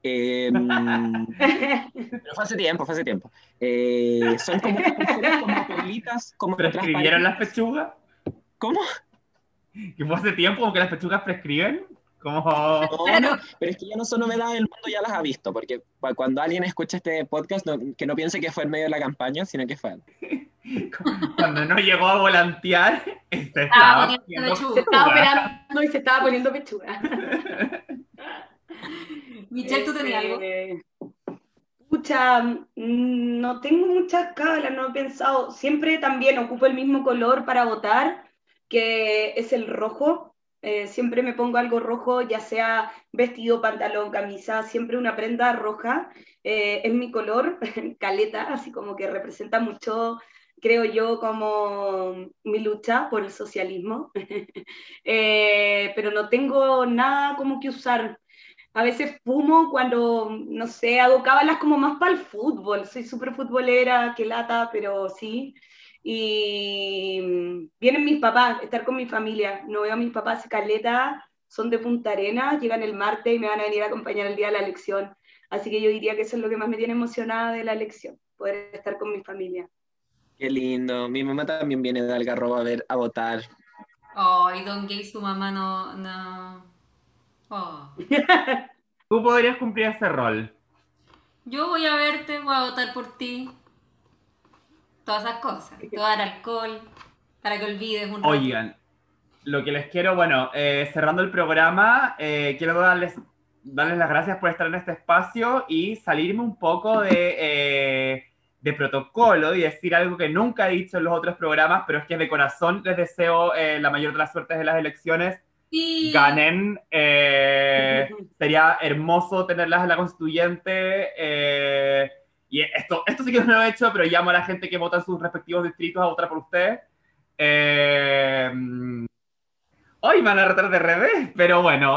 Pero fue hace tiempo, fue hace tiempo. Son como unas pulseras como perlitas, como ¿Prescribieron las transparentes. pechugas? ¿Cómo? ¿Que fue hace tiempo como que las pechugas prescriben? Como... No, pero es que ya no son novedades, el mundo ya las ha visto, porque cuando alguien escucha este podcast, que no piense que fue en medio de la campaña, sino que fue antes. Cuando no llegó a volantear, se Ah, estaba poniendo haciendo pechuga. Se estaba pechuga. operando y se estaba poniendo pechuga. Michelle, ¿tú tenías algo? Pucha, no tengo muchas cábalas, no he pensado. Siempre también ocupo el mismo color para votar, que es el rojo. Siempre me pongo algo rojo, ya sea vestido, pantalón, camisa, siempre una prenda roja. Es mi color, caleta, así como que representa mucho, creo yo, como mi lucha por el socialismo. Pero no tengo nada como que usar. A veces fumo cuando, no sé, hago cábalas como más para el fútbol. Soy súper futbolera, que lata, pero sí. Y vienen mis papás, estar con mi familia. No veo a mis papás hace caleta, son de Punta Arenas, llegan el martes y me van a venir a acompañar el día de la elección. Así que yo diría que eso es lo que más me tiene emocionada de la elección, poder estar con mi familia. Qué lindo. Mi mamá también viene de Algarrobo a votar. Ay, Don Gay, su mamá no. Oh. Tú podrías cumplir ese rol. Yo voy a verte, voy a votar por ti. Todas esas cosas. Te voy a dar alcohol para que olvides un rato. Oigan, lo que les quiero, bueno, cerrando el programa, quiero darles las gracias por estar en este espacio y salirme un poco de de protocolo y decir algo que nunca he dicho en los otros programas, pero es que de corazón les deseo la mayor de las suertes de las elecciones. Sí. Ganen. Sería hermoso tenerlas en la constituyente. Y esto sí que no lo he hecho, pero llamo a la gente que vota en sus respectivos distritos a votar por ustedes. Hoy me van a retar de revés, pero bueno. O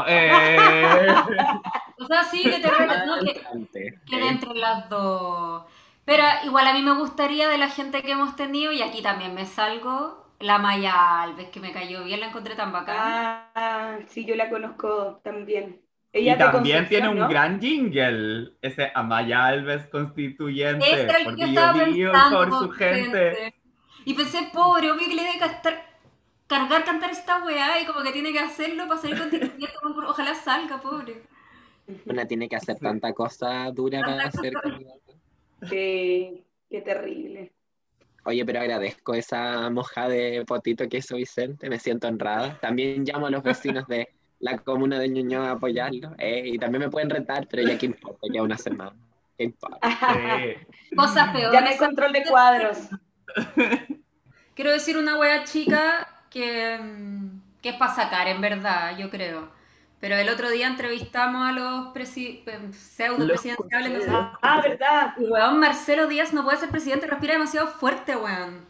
sea, sí, que te retas, ¿no? Que de entre las dos. Pero igual a mí me gustaría de la gente que hemos tenido, y aquí también me salgo, la Maya Alves, que me cayó bien, la encontré tan bacán. Ah, sí, yo la conozco también. Y Ella es de también tiene Concepción, un ¿no? gran jingle, ese Amaya Alves constituyente, Ese era el que porque yo yo estaba vivo pensando, por su gente. Y pensé, pobre, obvio que le debe cantar esta weá, y como que tiene que hacerlo para salir constituyente, ojalá salga, pobre. Una tiene que hacer tanta cosa dura para Tanta ser cosa. candidata. Qué terrible. Oye, pero agradezco esa moja de potito que hizo Vicente, me siento honrada. También llamo a los vecinos de la comuna de Ñuñoa a apoyarlo. Y también me pueden retar, pero ya qué importa, ya una semana. ¿Qué importa? Sí. Cosas Ya peores. no hay control de cuadros. Quiero decir una wea chica que es para sacar, en verdad, yo creo. Pero el otro día entrevistamos a los pseudo presidenciales, no sé. Ah, ¿verdad? Y weón, Marcelo Díaz no puede ser presidente, respira demasiado fuerte, weón.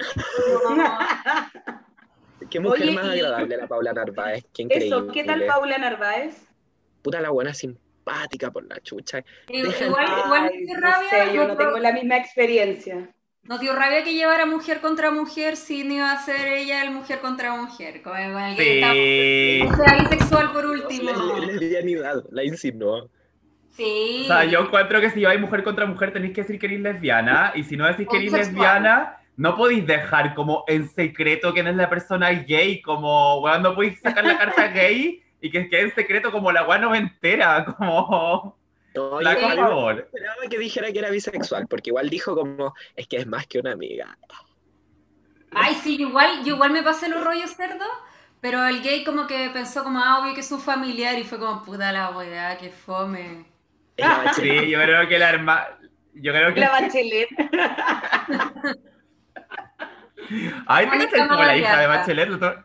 Qué mujer Oye, más y- agradable la Paula Narváez, qué increíble. Eso, ¿qué tal Paula Narváez? Puta la buena simpática por la chucha. Deja Igual me Ay, dio no rabia, sé, yo no tengo la misma experiencia. nos dio rabia que llevara mujer contra mujer si no iba a ser ella el mujer contra mujer. Como el que Sí. sea bisexual por último. lesbianidad, la insinuó. Sí. O sea, yo encuentro que si vais mujer contra mujer tenéis que decir que eres lesbiana, y si no decís que eres Bisexual. lesbiana, no podéis dejar como en secreto quién es la persona gay, como, weón, no podéis sacar la carta gay y que quede en secreto como la weá noventera, como... No, La yo por igual favor. esperaba que dijera que era bisexual, porque igual dijo como, es que es más que una amiga. Ay, sí, yo igual me pasé los rollos cerdo, pero el gay como que pensó como, obvio que es su familiar, y fue como, puta la weá, que fome. Es la Bachelet. Sí, yo creo que la hermana... Yo creo que... La Bachelet. Ay, ¿te Mónica cachai como la hija de Margarita. Bachelet?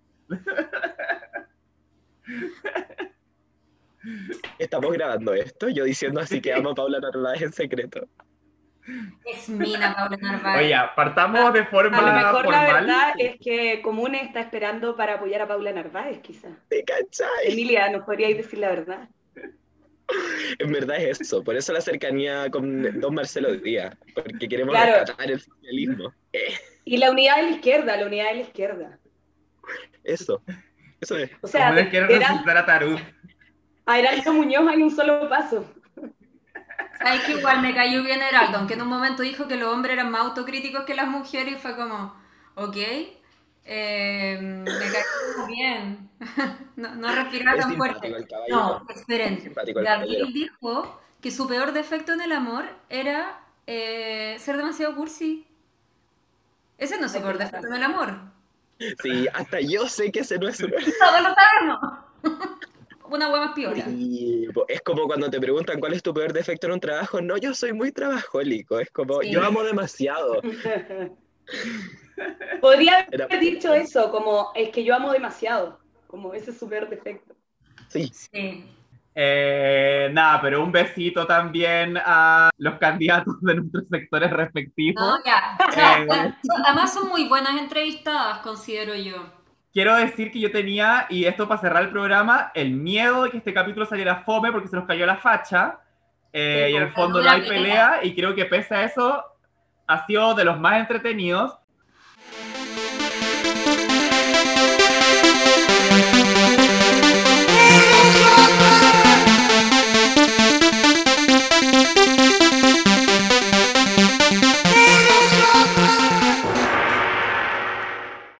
Estamos grabando esto, yo diciendo así que amo a Paula Narváez en secreto. Es mina Paula Narváez. Oye, partamos de A lo forma mejor la formal. verdad es que Comune está esperando para apoyar a Paula Narváez, quizá. ¿Te cachai? Emilia, ¿nos podríais decir la verdad? En verdad es eso, por eso la cercanía con don Marcelo Díaz, porque queremos Claro. rescatar el socialismo. Y la unidad de la izquierda, la unidad de la izquierda. Eso es. O sea, Como quiere resucitar a Tarut. a Heraldo Muñoz hay un solo paso. Sabes que igual me cayó bien Heraldo, aunque en un momento dijo que los hombres eran más autocríticos que las mujeres, y fue como, ok, me cayó bien. No respiraba Es tan simpático fuerte. el caballero. No, esperen. Es simpático el Gabriel caballero. dijo que su peor defecto en el amor era ser demasiado cursi. Ese no es su peor defecto en el amor. Sí, hasta yo sé que ese no es un... Todos lo sabemos. Una hueá más piola. Sí, es como cuando te preguntan cuál es tu peor defecto en un trabajo. No, yo soy muy trabajólico. Es como, Sí. yo amo demasiado. Podría Era- haber dicho eso, como es que yo amo demasiado, como ese es su peor defecto. Sí, Sí. Nada, pero un besito también a los candidatos de nuestros sectores respectivos. No, ya. O sea, Eh. además son muy buenas entrevistadas, considero yo. Quiero decir que yo tenía, y esto para cerrar el programa, el miedo de que este capítulo saliera fome porque se nos cayó la facha. Y en el fondo no hay pelea, y creo que pese a eso ha sido de los más entretenidos.